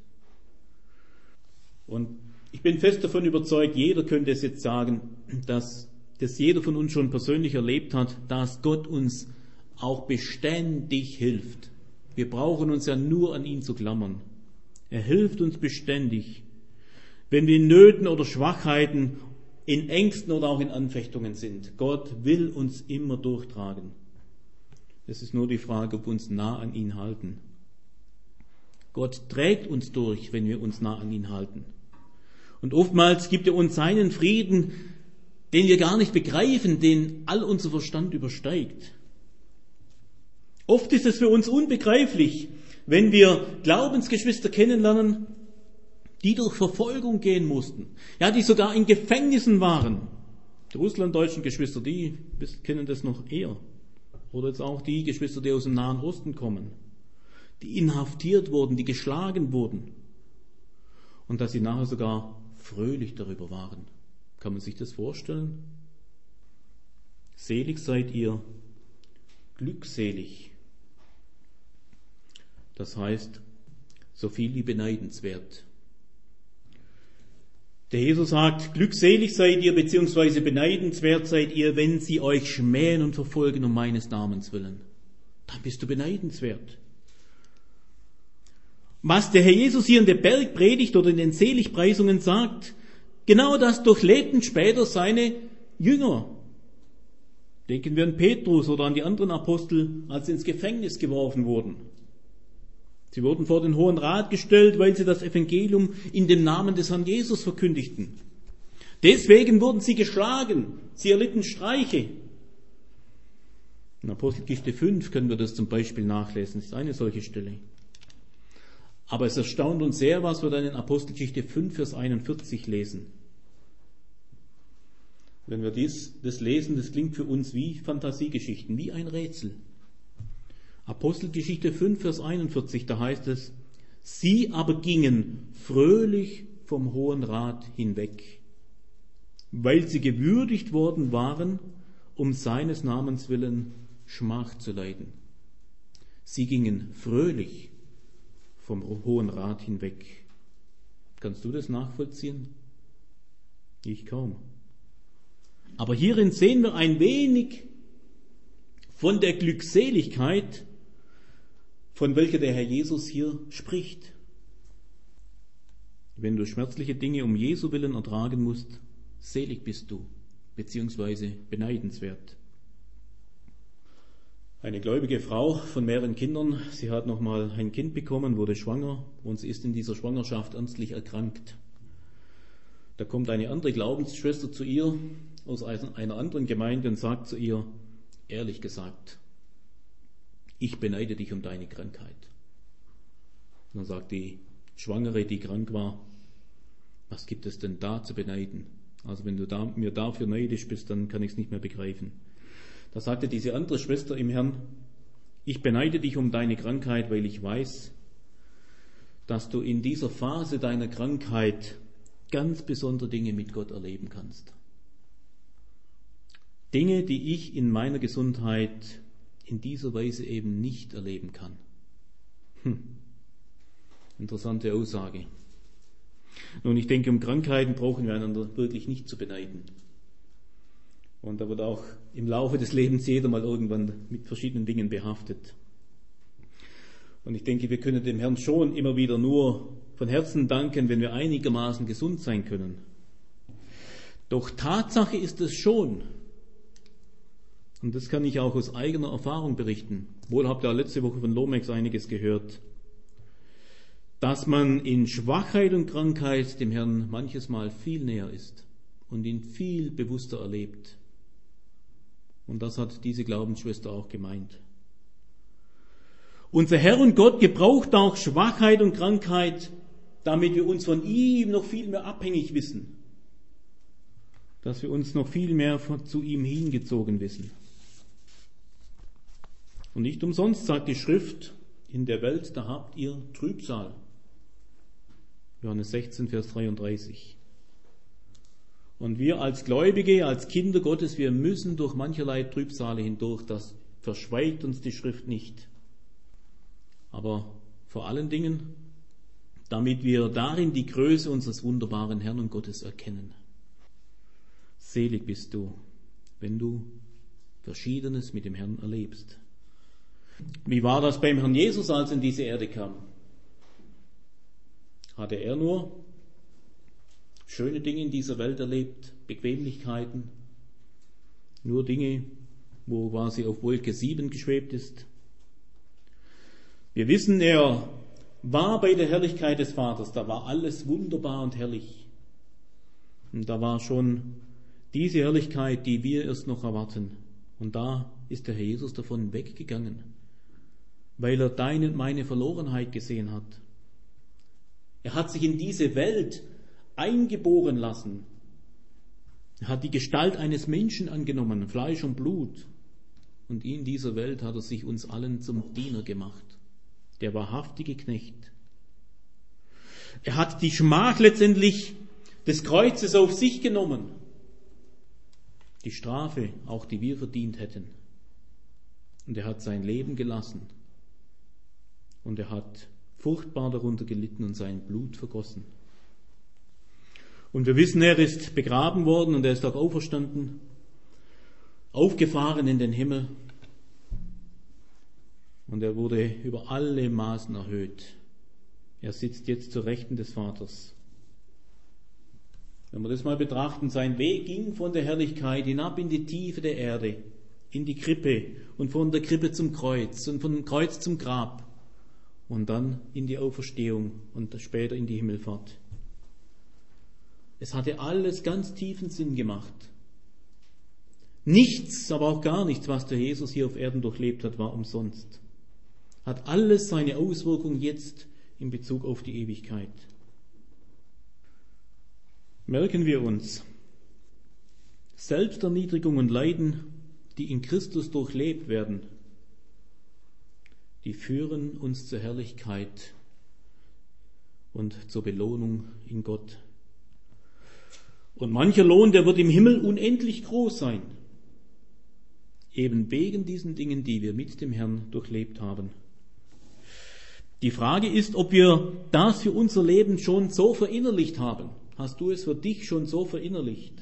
Und ich bin fest davon überzeugt, jeder könnte es jetzt sagen, dass das jeder von uns schon persönlich erlebt hat, dass Gott uns auch beständig hilft. Wir brauchen uns ja nur an ihn zu klammern. Er hilft uns beständig, wenn wir in Nöten oder Schwachheiten, in Ängsten oder auch in Anfechtungen sind. Gott will uns immer durchtragen. Es ist nur die Frage, ob wir uns nah an ihn halten. Gott trägt uns durch, wenn wir uns nah an ihn halten. Und oftmals gibt er uns seinen Frieden, den wir gar nicht begreifen, den all unser Verstand übersteigt. Oft ist es für uns unbegreiflich, wenn wir Glaubensgeschwister kennenlernen, die durch Verfolgung gehen mussten, ja, die sogar in Gefängnissen waren. Die russlanddeutschen Geschwister, die kennen das noch eher. Oder jetzt auch die Geschwister, die aus dem Nahen Osten kommen, die inhaftiert wurden, die geschlagen wurden. Und dass sie nachher sogar fröhlich darüber waren. Kann man sich das vorstellen? Selig seid ihr, glückselig. Das heißt, so viel wie beneidenswert. Der Jesus sagt, glückselig seid ihr, beziehungsweise beneidenswert seid ihr, wenn sie euch schmähen und verfolgen um meines Namens willen. Dann bist du beneidenswert. Was der Herr Jesus hier in der Bergpredigt oder in den Seligpreisungen sagt, genau das durchlebten später seine Jünger. Denken wir an Petrus oder an die anderen Apostel, als sie ins Gefängnis geworfen wurden. Sie wurden vor den Hohen Rat gestellt, weil sie das Evangelium in dem Namen des Herrn Jesus verkündigten. Deswegen wurden sie geschlagen, sie erlitten Streiche. In Apostelgeschichte fünf können wir das zum Beispiel nachlesen, das ist eine solche Stelle. Aber es erstaunt uns sehr, was wir dann in Apostelgeschichte fünf, Vers einundvierzig lesen. Wenn wir dies, das lesen, das klingt für uns wie Fantasiegeschichten, wie ein Rätsel. Apostelgeschichte fünf, Vers einundvierzig, da heißt es, sie aber gingen fröhlich vom Hohen Rat hinweg, weil sie gewürdigt worden waren, um seines Namens willen Schmach zu leiden. Sie gingen fröhlich vom Hohen Rat hinweg. Kannst du das nachvollziehen? Ich kaum. Aber hierin sehen wir ein wenig von der Glückseligkeit, von welcher der Herr Jesus hier spricht. Wenn du schmerzliche Dinge um Jesu willen ertragen musst, selig bist du, beziehungsweise beneidenswert. Eine gläubige Frau von mehreren Kindern, sie hat nochmal ein Kind bekommen, wurde schwanger und sie ist in dieser Schwangerschaft ernstlich erkrankt. Da kommt eine andere Glaubensschwester zu ihr aus einer anderen Gemeinde und sagt zu ihr, ehrlich gesagt, ich beneide dich um deine Krankheit. Und dann sagt die Schwangere, die krank war, was gibt es denn da zu beneiden? Also wenn du da, mir dafür neidisch bist, dann kann ich es nicht mehr begreifen. Da sagte diese andere Schwester im Herrn, ich beneide dich um deine Krankheit, weil ich weiß, dass du in dieser Phase deiner Krankheit ganz besondere Dinge mit Gott erleben kannst. Dinge, die ich in meiner Gesundheit in dieser Weise eben nicht erleben kann. Hm. Interessante Aussage. Nun, ich denke, um Krankheiten brauchen wir einander wirklich nicht zu beneiden. Und da wird auch im Laufe des Lebens jeder mal irgendwann mit verschiedenen Dingen behaftet. Und ich denke, wir können dem Herrn schon immer wieder nur von Herzen danken, wenn wir einigermaßen gesund sein können. Doch Tatsache ist es schon, und das kann ich auch aus eigener Erfahrung berichten, wohl habt ihr letzte Woche von Lomex einiges gehört, dass man in Schwachheit und Krankheit dem Herrn manches Mal viel näher ist und ihn viel bewusster erlebt. Und das hat diese Glaubensschwester auch gemeint. Unser Herr und Gott gebraucht auch Schwachheit und Krankheit, damit wir uns von ihm noch viel mehr abhängig wissen. Dass wir uns noch viel mehr von, zu ihm hingezogen wissen. Und nicht umsonst sagt die Schrift, in der Welt, da habt ihr Trübsal. Johannes sechzehn, Vers dreiunddreißig. Und wir als Gläubige, als Kinder Gottes, wir müssen durch mancherlei Trübsale hindurch. Das verschweigt uns die Schrift nicht. Aber vor allen Dingen, damit wir darin die Größe unseres wunderbaren Herrn und Gottes erkennen. Selig bist du, wenn du Verschiedenes mit dem Herrn erlebst. Wie war das beim Herrn Jesus, als er in diese Erde kam? Hatte er nur schöne Dinge in dieser Welt erlebt, Bequemlichkeiten, nur Dinge, wo quasi auf Wolke sieben geschwebt ist? Wir wissen, er war bei der Herrlichkeit des Vaters, da war alles wunderbar und herrlich. Und da war schon diese Herrlichkeit, die wir erst noch erwarten. Und da ist der Herr Jesus davon weggegangen. weil er deine und meine Verlorenheit gesehen hat. Er hat sich in diese Welt eingeboren lassen. Er hat die Gestalt eines Menschen angenommen, Fleisch und Blut. Und in dieser Welt hat er sich uns allen zum Diener gemacht, der wahrhaftige Knecht. Er hat die Schmach letztendlich des Kreuzes auf sich genommen. Die Strafe, auch die wir verdient hätten. Und er hat sein Leben gelassen. Und er hat furchtbar darunter gelitten und sein Blut vergossen. Und wir wissen, er ist begraben worden und er ist auch auferstanden, aufgefahren in den Himmel. Und er wurde über alle Maßen erhöht. Er sitzt jetzt zur Rechten des Vaters. Wenn wir das mal betrachten, sein Weg ging von der Herrlichkeit hinab in die Tiefe der Erde, in die Krippe und von der Krippe zum Kreuz und von dem Kreuz zum Grab und dann in die Auferstehung und später in die Himmelfahrt. Es hatte alles ganz tiefen Sinn gemacht. Nichts, aber auch gar nichts, was der Jesus hier auf Erden durchlebt hat, war umsonst. Hat alles seine Auswirkungen jetzt in Bezug auf die Ewigkeit. Merken wir uns, Selbsterniedrigung und Leiden, die in Christus durchlebt werden, die führen uns zur Herrlichkeit und zur Belohnung in Gott. Und mancher Lohn, der wird im Himmel unendlich groß sein, eben wegen diesen Dingen, die wir mit dem Herrn durchlebt haben. Die Frage ist, ob wir das für unser Leben schon so verinnerlicht haben. Hast du es für dich schon so verinnerlicht?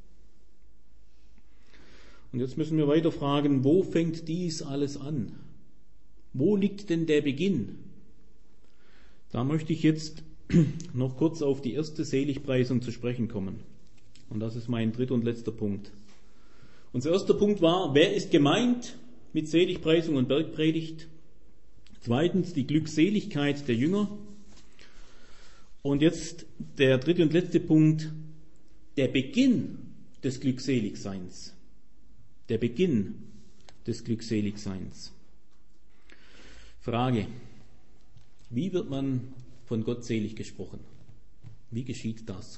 Und jetzt müssen wir weiter fragen, wo fängt dies alles an? Wo liegt denn der Beginn? Da möchte ich jetzt noch kurz auf die erste Seligpreisung zu sprechen kommen. Und das ist mein dritter und letzter Punkt. Unser erster Punkt war, wer ist gemeint mit Seligpreisung und Bergpredigt? Zweitens die Glückseligkeit der Jünger. Und jetzt der dritte und letzte Punkt, der Beginn des Glückseligseins. Der Beginn des Glückseligseins. Frage, wie wird man von Gott selig gesprochen? Wie geschieht das?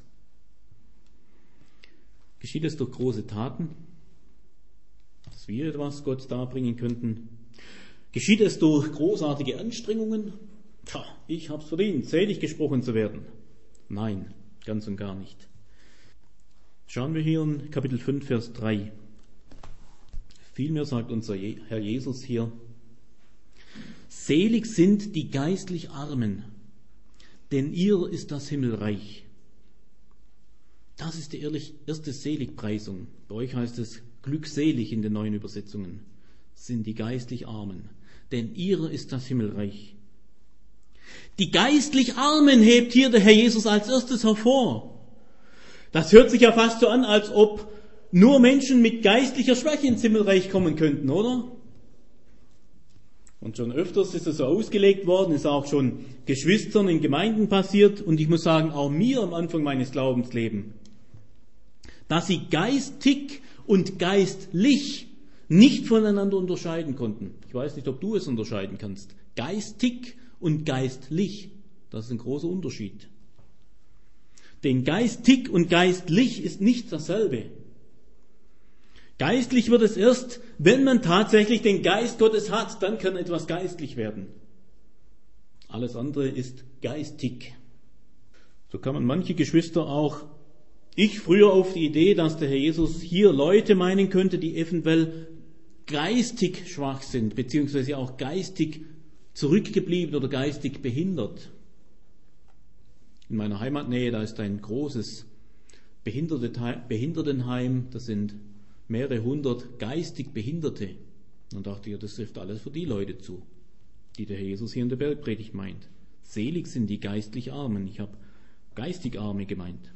Geschieht es durch große Taten, dass wir etwas Gott darbringen könnten? Geschieht es durch großartige Anstrengungen? Tja, ich hab's verdient, selig gesprochen zu werden. Nein, ganz und gar nicht. Schauen wir hier in Kapitel fünf, Vers drei. Vielmehr sagt unser Herr Jesus hier, selig sind die geistlich Armen, denn ihr ist das Himmelreich. Das ist die erste Seligpreisung. Bei euch heißt es glückselig in den neuen Übersetzungen, sind die geistlich Armen, denn ihrer ist das Himmelreich. Die geistlich Armen hebt hier der Herr Jesus als erstes hervor. Das hört sich ja fast so an, als ob nur Menschen mit geistlicher Schwäche ins Himmelreich kommen könnten, oder? Und schon öfters ist es so ausgelegt worden, ist auch schon Geschwistern in Gemeinden passiert und ich muss sagen, auch mir am Anfang meines Glaubenslebens, dass sie geistig und geistlich nicht voneinander unterscheiden konnten. Ich weiß nicht, ob du es unterscheiden kannst. Geistig und geistlich, das ist ein großer Unterschied. Denn geistig und geistlich ist nicht dasselbe. Geistlich wird es erst, wenn man tatsächlich den Geist Gottes hat, dann kann etwas geistlich werden. Alles andere ist geistig. So kann man manche Geschwister auch, ich früher auf die Idee, dass der Herr Jesus hier Leute meinen könnte, die eventuell geistig schwach sind, beziehungsweise auch geistig zurückgeblieben oder geistig behindert. In meiner Heimatnähe, da ist ein großes Behindertenheim, das sind mehrere hundert geistig Behinderte. Und dachte ich, das trifft alles für die Leute zu, die der Herr Jesus hier in der Bergpredigt meint. Selig sind die geistlich Armen. Ich habe geistig Arme gemeint.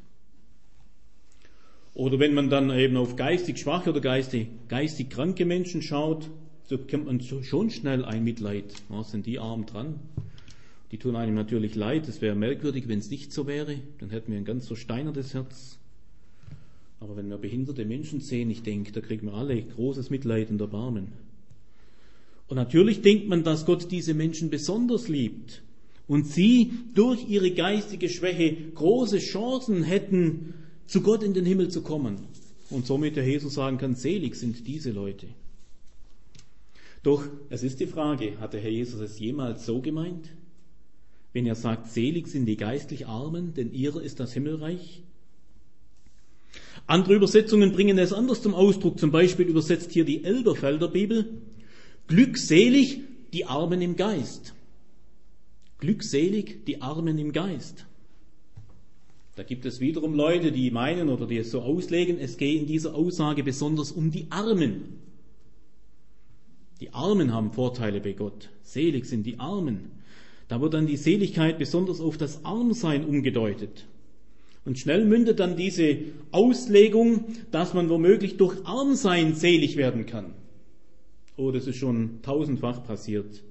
Oder wenn man dann eben auf geistig schwache oder geistig, geistig kranke Menschen schaut, so bekommt man schon schnell ein Mitleid. Was sind die arm dran? Die tun einem natürlich leid. Es wäre merkwürdig, wenn es nicht so wäre. Dann hätten wir ein ganz versteinertes Herz. Aber wenn wir behinderte Menschen sehen, ich denke, da kriegen wir alle großes Mitleid und Erbarmen. Und natürlich denkt man, dass Gott diese Menschen besonders liebt und sie durch ihre geistige Schwäche große Chancen hätten, zu Gott in den Himmel zu kommen. Und somit der Jesus sagen kann, selig sind diese Leute. Doch es ist die Frage, hat der Herr Jesus es jemals so gemeint? Wenn er sagt, selig sind die geistlich Armen, denn ihrer ist das Himmelreich? Andere Übersetzungen bringen es anders zum Ausdruck. Zum Beispiel übersetzt hier die Elberfelder Bibel, glückselig die Armen im Geist. Glückselig die Armen im Geist. Da gibt es wiederum Leute, die meinen oder die es so auslegen, es gehe in dieser Aussage besonders um die Armen. Die Armen haben Vorteile bei Gott. Selig sind die Armen. Da wird dann die Seligkeit besonders auf das Armsein umgedeutet. Und schnell mündet dann diese Auslegung, dass man womöglich durch Armsein selig werden kann. Oh, das ist schon tausendfach passiert.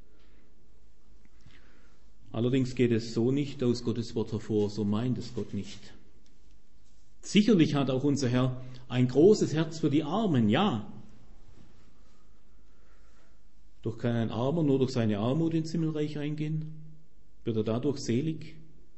Allerdings geht es so nicht aus Gottes Wort hervor, so meint es Gott nicht. Sicherlich hat auch unser Herr ein großes Herz für die Armen, ja. Doch kann ein Armer nur durch seine Armut ins Himmelreich eingehen? Wird er dadurch selig?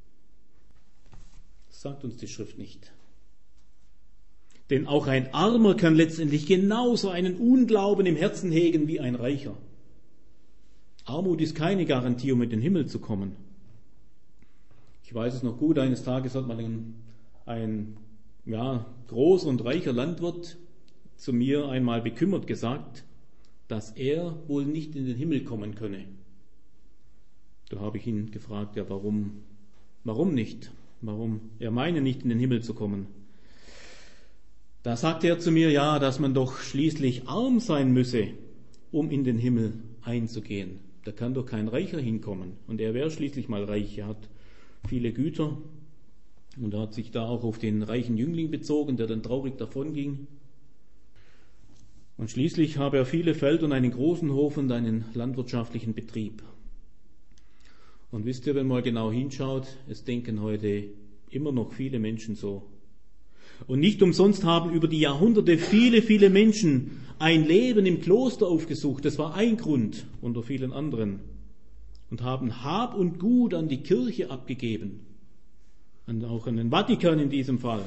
Das sagt uns die Schrift nicht. Denn auch ein Armer kann letztendlich genauso einen Unglauben im Herzen hegen wie ein Reicher. Armut ist keine Garantie, um in den Himmel zu kommen. Ich weiß es noch gut, eines Tages hat mal ein, ein ja, großer und reicher Landwirt zu mir einmal bekümmert gesagt, dass er wohl nicht in den Himmel kommen könne. Da habe ich ihn gefragt, ja warum, warum nicht? Warum er meine nicht in den Himmel zu kommen? Da sagte er zu mir, ja, dass man doch schließlich arm sein müsse, um in den Himmel einzugehen. Da kann doch kein Reicher hinkommen. Und er wäre schließlich mal reich. Er hat viele Güter und er hat sich da auch auf den reichen Jüngling bezogen, der dann traurig davonging. Und schließlich habe er viele Felder und einen großen Hof und einen landwirtschaftlichen Betrieb. Und wisst ihr, wenn man mal genau hinschaut, es denken heute immer noch viele Menschen so. Und nicht umsonst haben über die Jahrhunderte viele, viele Menschen ein Leben im Kloster aufgesucht. Das war ein Grund unter vielen anderen. Und haben Hab und Gut an die Kirche abgegeben. Und auch an den Vatikan in diesem Fall.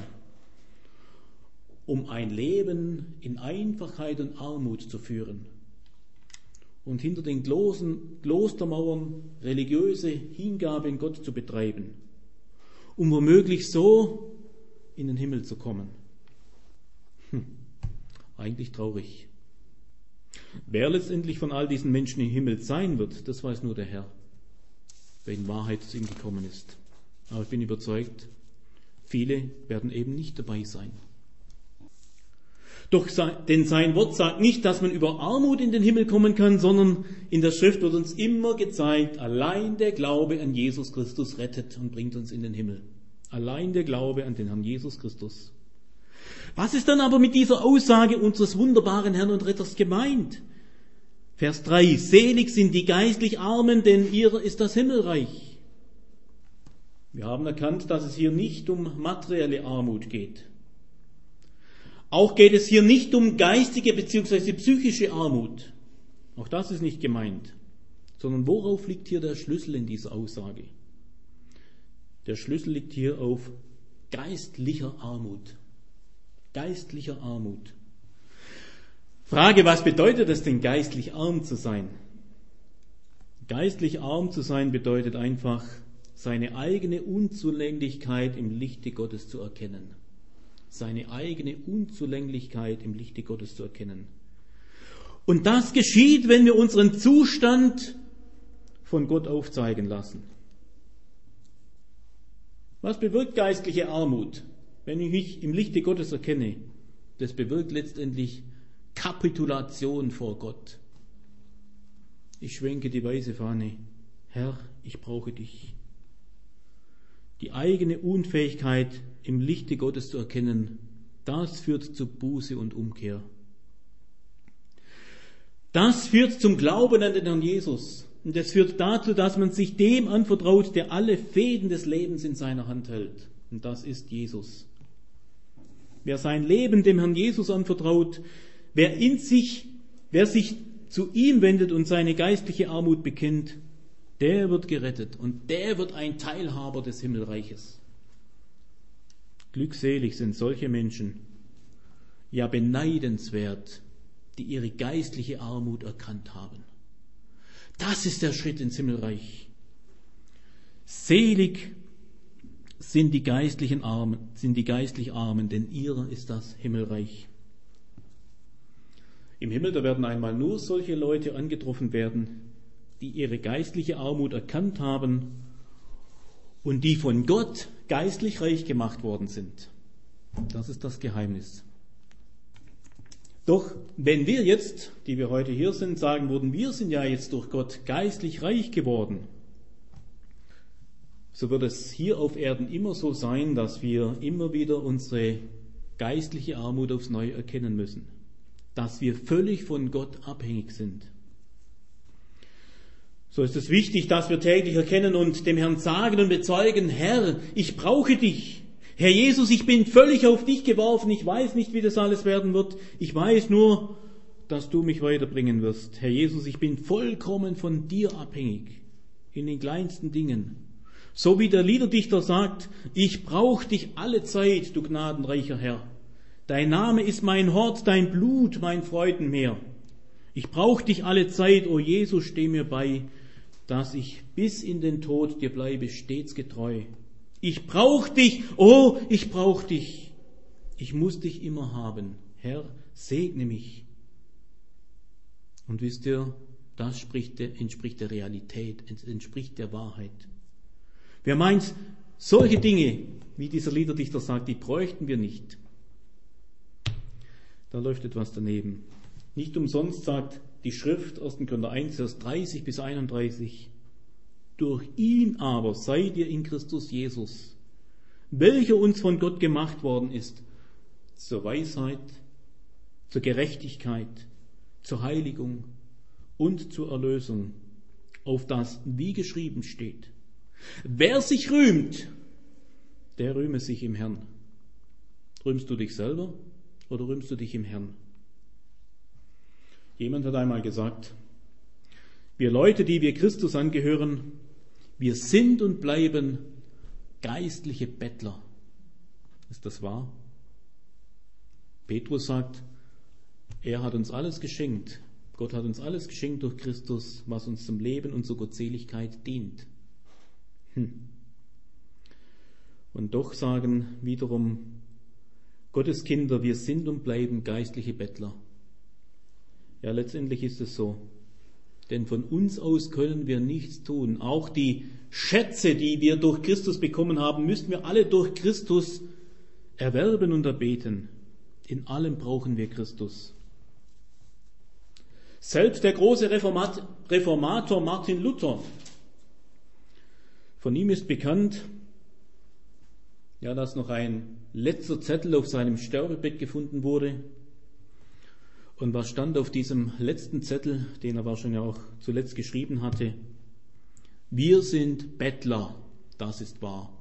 Um ein Leben in Einfachheit und Armut zu führen. Und hinter den Klostermauern religiöse Hingabe in Gott zu betreiben. Um womöglich so in den Himmel zu kommen. Hm, eigentlich traurig. Wer letztendlich von all diesen Menschen im Himmel sein wird, das weiß nur der Herr, wer in Wahrheit zu ihm gekommen ist. Aber ich bin überzeugt, viele werden eben nicht dabei sein. Doch denn sein Wort sagt nicht, dass man über Armut in den Himmel kommen kann, sondern in der Schrift wird uns immer gezeigt, allein der Glaube an Jesus Christus rettet und bringt uns in den Himmel. Allein der Glaube an den Herrn Jesus Christus. Was ist dann aber mit dieser Aussage unseres wunderbaren Herrn und Retters gemeint? Vers drei, selig sind die geistlich Armen, denn ihrer ist das Himmelreich. Wir haben erkannt, dass es hier nicht um materielle Armut geht. Auch geht es hier nicht um geistige bzw. psychische Armut. Auch das ist nicht gemeint. Sondern worauf liegt hier der Schlüssel in dieser Aussage? Der Schlüssel liegt hier auf geistlicher Armut. Geistlicher Armut. Frage, was bedeutet es denn, geistlich arm zu sein? Geistlich arm zu sein bedeutet einfach, seine eigene Unzulänglichkeit im Lichte Gottes zu erkennen. Seine eigene Unzulänglichkeit im Lichte Gottes zu erkennen. Und das geschieht, wenn wir unseren Zustand von Gott aufzeigen lassen. Was bewirkt geistliche Armut? Wenn ich mich im Lichte Gottes erkenne, das bewirkt letztendlich Kapitulation vor Gott. Ich schwenke die weiße Fahne. Herr, ich brauche dich. Die eigene Unfähigkeit im Lichte Gottes zu erkennen, das führt zu Buße und Umkehr. Das führt zum Glauben an den Herrn Jesus. Und das führt dazu, dass man sich dem anvertraut, der alle Fäden des Lebens in seiner Hand hält. Und das ist Jesus. Wer sein Leben dem Herrn Jesus anvertraut, wer in sich, wer sich zu ihm wendet und seine geistliche Armut bekennt, der wird gerettet und der wird ein Teilhaber des Himmelreiches. Glückselig sind solche Menschen, ja beneidenswert, die ihre geistliche Armut erkannt haben. Das ist der Schritt ins Himmelreich. Selig sind die geistlichen Armen, sind die geistlich Armen, denn ihrer ist das Himmelreich. Im Himmel, da werden einmal nur solche Leute angetroffen werden, die ihre geistliche Armut erkannt haben und die von Gott geistlich reich gemacht worden sind. Das ist das Geheimnis. Doch wenn wir jetzt, die wir heute hier sind, sagen würden, wir sind ja jetzt durch Gott geistlich reich geworden, so wird es hier auf Erden immer so sein, dass wir immer wieder unsere geistliche Armut aufs Neue erkennen müssen. Dass wir völlig von Gott abhängig sind. So ist es wichtig, dass wir täglich erkennen und dem Herrn sagen und bezeugen, Herr, ich brauche dich. Herr Jesus, ich bin völlig auf dich geworfen. Ich weiß nicht, wie das alles werden wird. Ich weiß nur, dass du mich weiterbringen wirst. Herr Jesus, ich bin vollkommen von dir abhängig. In den kleinsten Dingen. So wie der Liederdichter sagt, ich brauche dich alle Zeit, du gnadenreicher Herr. Dein Name ist mein Hort, dein Blut, mein Freudenmeer. Ich brauche dich alle Zeit, o Jesus, steh mir bei, dass ich bis in den Tod dir bleibe stets getreu. Ich brauche dich, oh, ich brauche dich. Ich muss dich immer haben. Herr, segne mich. Und wisst ihr, das spricht der, entspricht der Realität, entspricht der Wahrheit. Wer meint, solche Dinge, wie dieser Liederdichter sagt, die bräuchten wir nicht. Da läuft etwas daneben. Nicht umsonst sagt die Schrift erster Korinther eins, Vers dreißig bis einunddreißig, durch ihn aber seid ihr in Christus Jesus, welcher uns von Gott gemacht worden ist, zur Weisheit, zur Gerechtigkeit, zur Heiligung und zur Erlösung, auf das, wie geschrieben steht, wer sich rühmt, der rühme sich im Herrn. Rühmst du dich selber? Oder rühmst du dich im Herrn? Jemand hat einmal gesagt, wir Leute, die wir Christus angehören, wir sind und bleiben geistliche Bettler. Ist das wahr? Petrus sagt, er hat uns alles geschenkt. Gott hat uns alles geschenkt durch Christus, was uns zum Leben und zur Gottseligkeit dient. Hm. Und doch sagen wiederum Gottes Kinder, wir sind und bleiben geistliche Bettler. Ja, letztendlich ist es so. Denn von uns aus können wir nichts tun. Auch die Schätze, die wir durch Christus bekommen haben, müssen wir alle durch Christus erwerben und erbeten. In allem brauchen wir Christus. Selbst der große Reformat, Reformator Martin Luther, von ihm ist bekannt, ja, dass noch ein letzter Zettel auf seinem Sterbebett gefunden wurde. Und was stand auf diesem letzten Zettel, den er wahrscheinlich auch zuletzt geschrieben hatte? Wir sind Bettler, das ist wahr.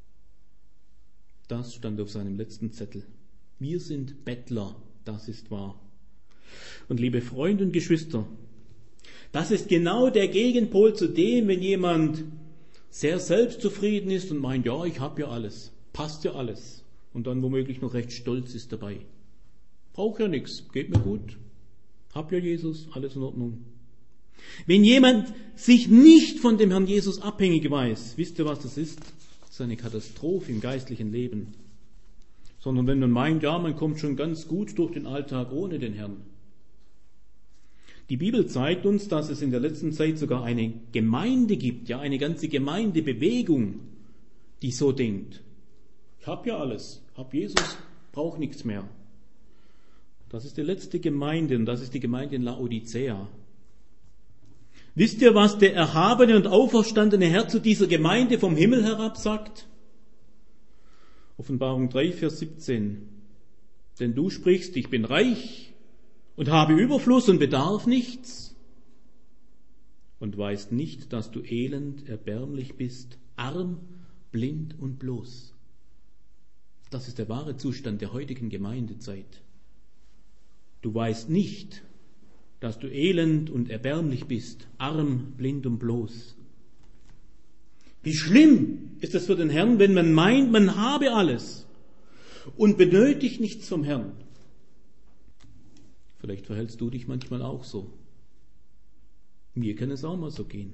Das stand auf seinem letzten Zettel. Wir sind Bettler, das ist wahr. Und liebe Freunde und Geschwister, das ist genau der Gegenpol zu dem, wenn jemand sehr selbstzufrieden ist und meint, ja, ich habe ja alles, passt ja alles. Und dann womöglich noch recht stolz ist dabei. Brauche ja nichts, geht mir gut. Hab ja Jesus, alles in Ordnung. Wenn jemand sich nicht von dem Herrn Jesus abhängig weiß, wisst ihr, was das ist? Das ist eine Katastrophe im geistlichen Leben. Sondern wenn man meint, ja, man kommt schon ganz gut durch den Alltag ohne den Herrn. Die Bibel zeigt uns, dass es in der letzten Zeit sogar eine Gemeinde gibt, ja, eine ganze Gemeindebewegung, die so denkt. Ich habe ja alles, hab Jesus, brauche nichts mehr. Das ist die letzte Gemeinde und das ist die Gemeinde in Laodicea. Wisst ihr, was der erhabene und auferstandene Herr zu dieser Gemeinde vom Himmel herab sagt? Offenbarung drei, Vers siebzehn. Denn du sprichst, ich bin reich und habe Überfluss und bedarf nichts und weißt nicht, dass du elend, erbärmlich bist, arm, blind und bloß. Das ist der wahre Zustand der heutigen Gemeindezeit. Du weißt nicht, dass du elend und erbärmlich bist, arm, blind und bloß. Wie schlimm ist es für den Herrn, wenn man meint, man habe alles und benötigt nichts vom Herrn. Vielleicht verhältst du dich manchmal auch so. Mir kann es auch mal so gehen.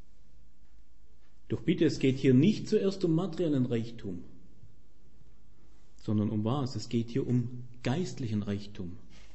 Doch bitte, es geht hier nicht zuerst um materiellen Reichtum, sondern um was? Es geht hier um geistlichen Reichtum.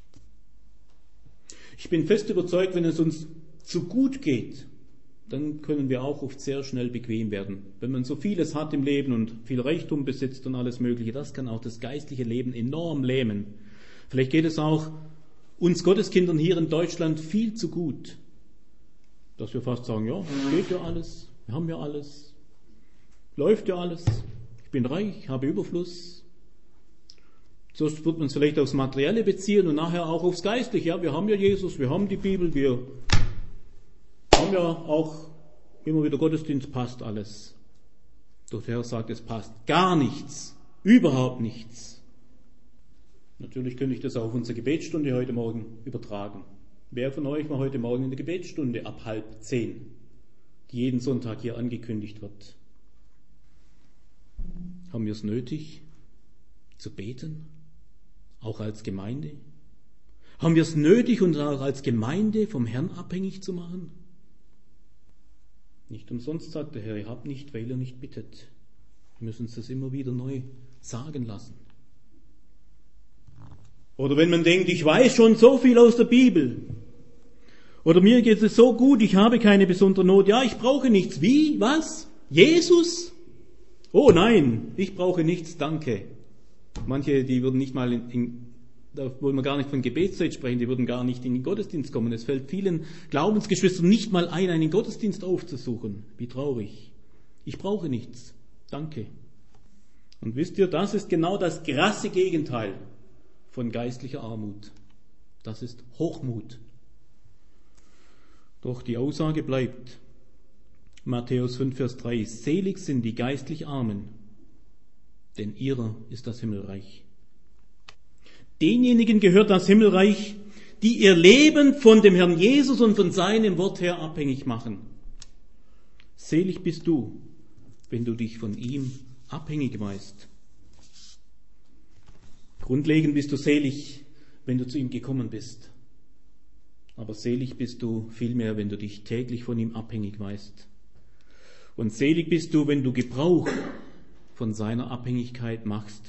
Ich bin fest überzeugt, wenn es uns zu gut geht, dann können wir auch oft sehr schnell bequem werden. Wenn man so vieles hat im Leben und viel Reichtum besitzt und alles Mögliche, das kann auch das geistliche Leben enorm lähmen. Vielleicht geht es auch uns Gotteskindern hier in Deutschland viel zu gut, dass wir fast sagen, ja, geht ja alles, wir haben ja alles, läuft ja alles, ich bin reich, habe Überfluss. So wird man es vielleicht aufs Materielle beziehen und nachher auch aufs Geistliche. Ja, wir haben ja Jesus, wir haben die Bibel, wir haben ja auch immer wieder Gottesdienst, passt alles. Doch der Herr sagt, es passt gar nichts, überhaupt nichts. Natürlich könnte ich das auch auf unsere Gebetsstunde heute Morgen übertragen. Wer von euch war heute Morgen in der Gebetsstunde ab halb zehn, die jeden Sonntag hier angekündigt wird? Haben wir es nötig zu beten? Auch als Gemeinde? Haben wir es nötig, uns auch als Gemeinde vom Herrn abhängig zu machen? Nicht umsonst sagt der Herr, ihr habt nicht, weil ihr nicht bittet. Wir müssen uns das immer wieder neu sagen lassen. Oder wenn man denkt, ich weiß schon so viel aus der Bibel. Oder mir geht es so gut, ich habe keine besondere Not. Ja, ich brauche nichts. Wie? Was? Jesus? Oh nein, ich brauche nichts, danke. Manche, die würden nicht mal in, in, da wollen wir gar nicht von Gebetszeit sprechen, die würden gar nicht in den Gottesdienst kommen. Es fällt vielen Glaubensgeschwistern nicht mal ein, einen Gottesdienst aufzusuchen. Wie traurig. Ich brauche nichts. Danke. Und wisst ihr, das ist genau das krasse Gegenteil von geistlicher Armut. Das ist Hochmut. Doch die Aussage bleibt. Matthäus fünf, Vers drei. Selig sind die geistlich Armen, denn ihrer ist das Himmelreich. Denjenigen gehört das Himmelreich, die ihr Leben von dem Herrn Jesus und von seinem Wort her abhängig machen. Selig bist du, wenn du dich von ihm abhängig weißt. Grundlegend bist du selig, wenn du zu ihm gekommen bist. Aber selig bist du vielmehr, wenn du dich täglich von ihm abhängig weißt. Und selig bist du, wenn du Gebrauch von seiner Abhängigkeit machst.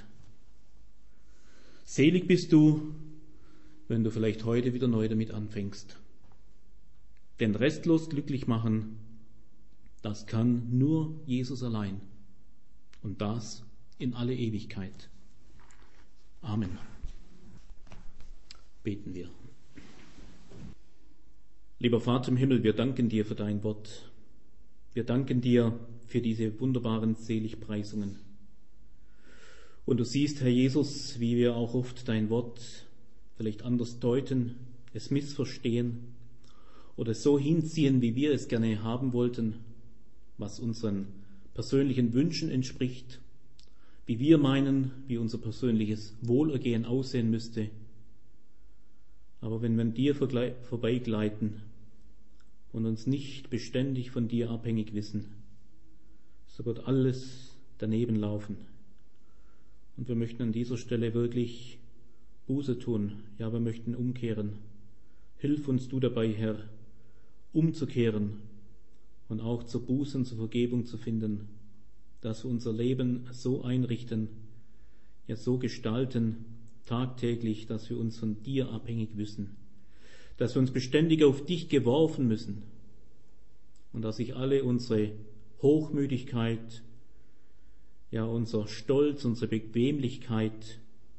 Selig bist du, wenn du vielleicht heute wieder neu damit anfängst. Denn restlos glücklich machen, das kann nur Jesus allein. Und das in alle Ewigkeit. Amen. Beten wir. Lieber Vater im Himmel, wir danken dir für dein Wort. Wir danken dir für diese wunderbaren Seligpreisungen. Und du siehst, Herr Jesus, wie wir auch oft dein Wort vielleicht anders deuten, es missverstehen oder so hinziehen, wie wir es gerne haben wollten, was unseren persönlichen Wünschen entspricht, wie wir meinen, wie unser persönliches Wohlergehen aussehen müsste. Aber wenn wir an dir vorbeigleiten und uns nicht beständig von dir abhängig wissen, so wird alles daneben laufen. Und wir möchten an dieser Stelle wirklich Buße tun. Ja, wir möchten umkehren. Hilf uns du dabei, Herr, umzukehren und auch zur Buße und zur Vergebung zu finden, dass wir unser Leben so einrichten, ja so gestalten, tagtäglich, dass wir uns von dir abhängig wissen, dass wir uns beständig auf dich geworfen müssen und dass sich alle unsere Hochmüdigkeit, ja unser Stolz, unsere Bequemlichkeit,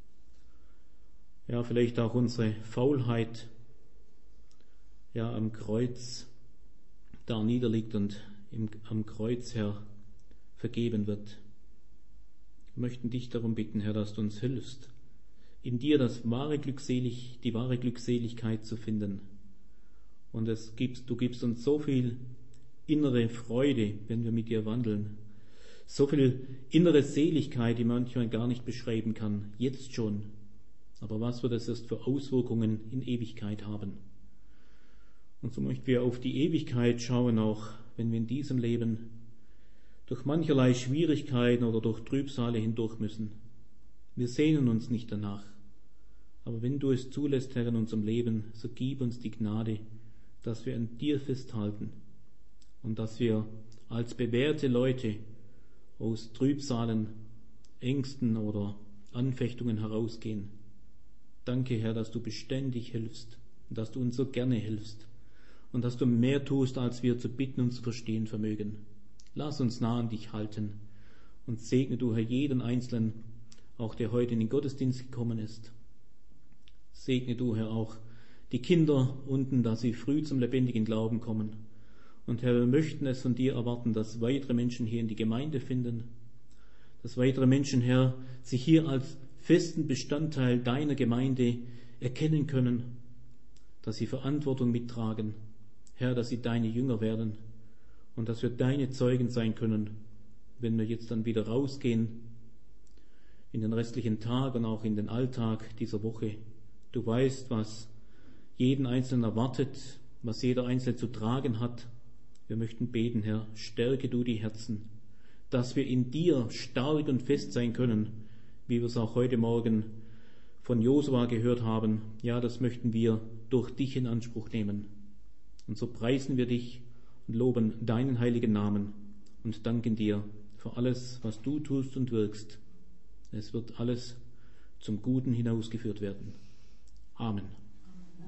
ja vielleicht auch unsere Faulheit, ja am Kreuz da niederliegt und im, am Kreuz, Herr, vergeben wird. Wir möchten dich darum bitten, Herr, dass du uns hilfst, in dir das wahre Glückselig, die wahre Glückseligkeit zu finden. Und es gibst, du gibst uns so viel innere Freude, wenn wir mit dir wandeln. So viel innere Seligkeit, die man manchmal gar nicht beschreiben kann, jetzt schon. Aber was wird es erst für Auswirkungen in Ewigkeit haben? Und so möchten wir auf die Ewigkeit schauen, auch wenn wir in diesem Leben durch mancherlei Schwierigkeiten oder durch Trübsale hindurch müssen. Wir sehnen uns nicht danach. Aber wenn du es zulässt, Herr, in unserem Leben, so gib uns die Gnade, dass wir an dir festhalten und dass wir als bewährte Leute aus Trübsalen, Ängsten oder Anfechtungen herausgehen. Danke, Herr, dass du beständig hilfst und dass du uns so gerne hilfst und dass du mehr tust, als wir zu bitten und zu verstehen vermögen. Lass uns nah an dich halten und segne du, Herr, jeden Einzelnen, auch der heute in den Gottesdienst gekommen ist. Segne du, Herr, auch die Kinder unten, dass sie früh zum lebendigen Glauben kommen. Und Herr, wir möchten es von dir erwarten, dass weitere Menschen hier in die Gemeinde finden, dass weitere Menschen, Herr, sich hier als festen Bestandteil deiner Gemeinde erkennen können, dass sie Verantwortung mittragen, Herr, dass sie deine Jünger werden und dass wir deine Zeugen sein können, wenn wir jetzt dann wieder rausgehen in den restlichen Tag und auch in den Alltag dieser Woche. Du weißt, was jeden Einzelnen erwartet, was jeder Einzelne zu tragen hat. Wir möchten beten, Herr, stärke du die Herzen, dass wir in dir stark und fest sein können, wie wir es auch heute Morgen von Josua gehört haben. Ja, das möchten wir durch dich in Anspruch nehmen. Und so preisen wir dich und loben deinen heiligen Namen und danken dir für alles, was du tust und wirkst. Es wird alles zum Guten hinausgeführt werden. Amen.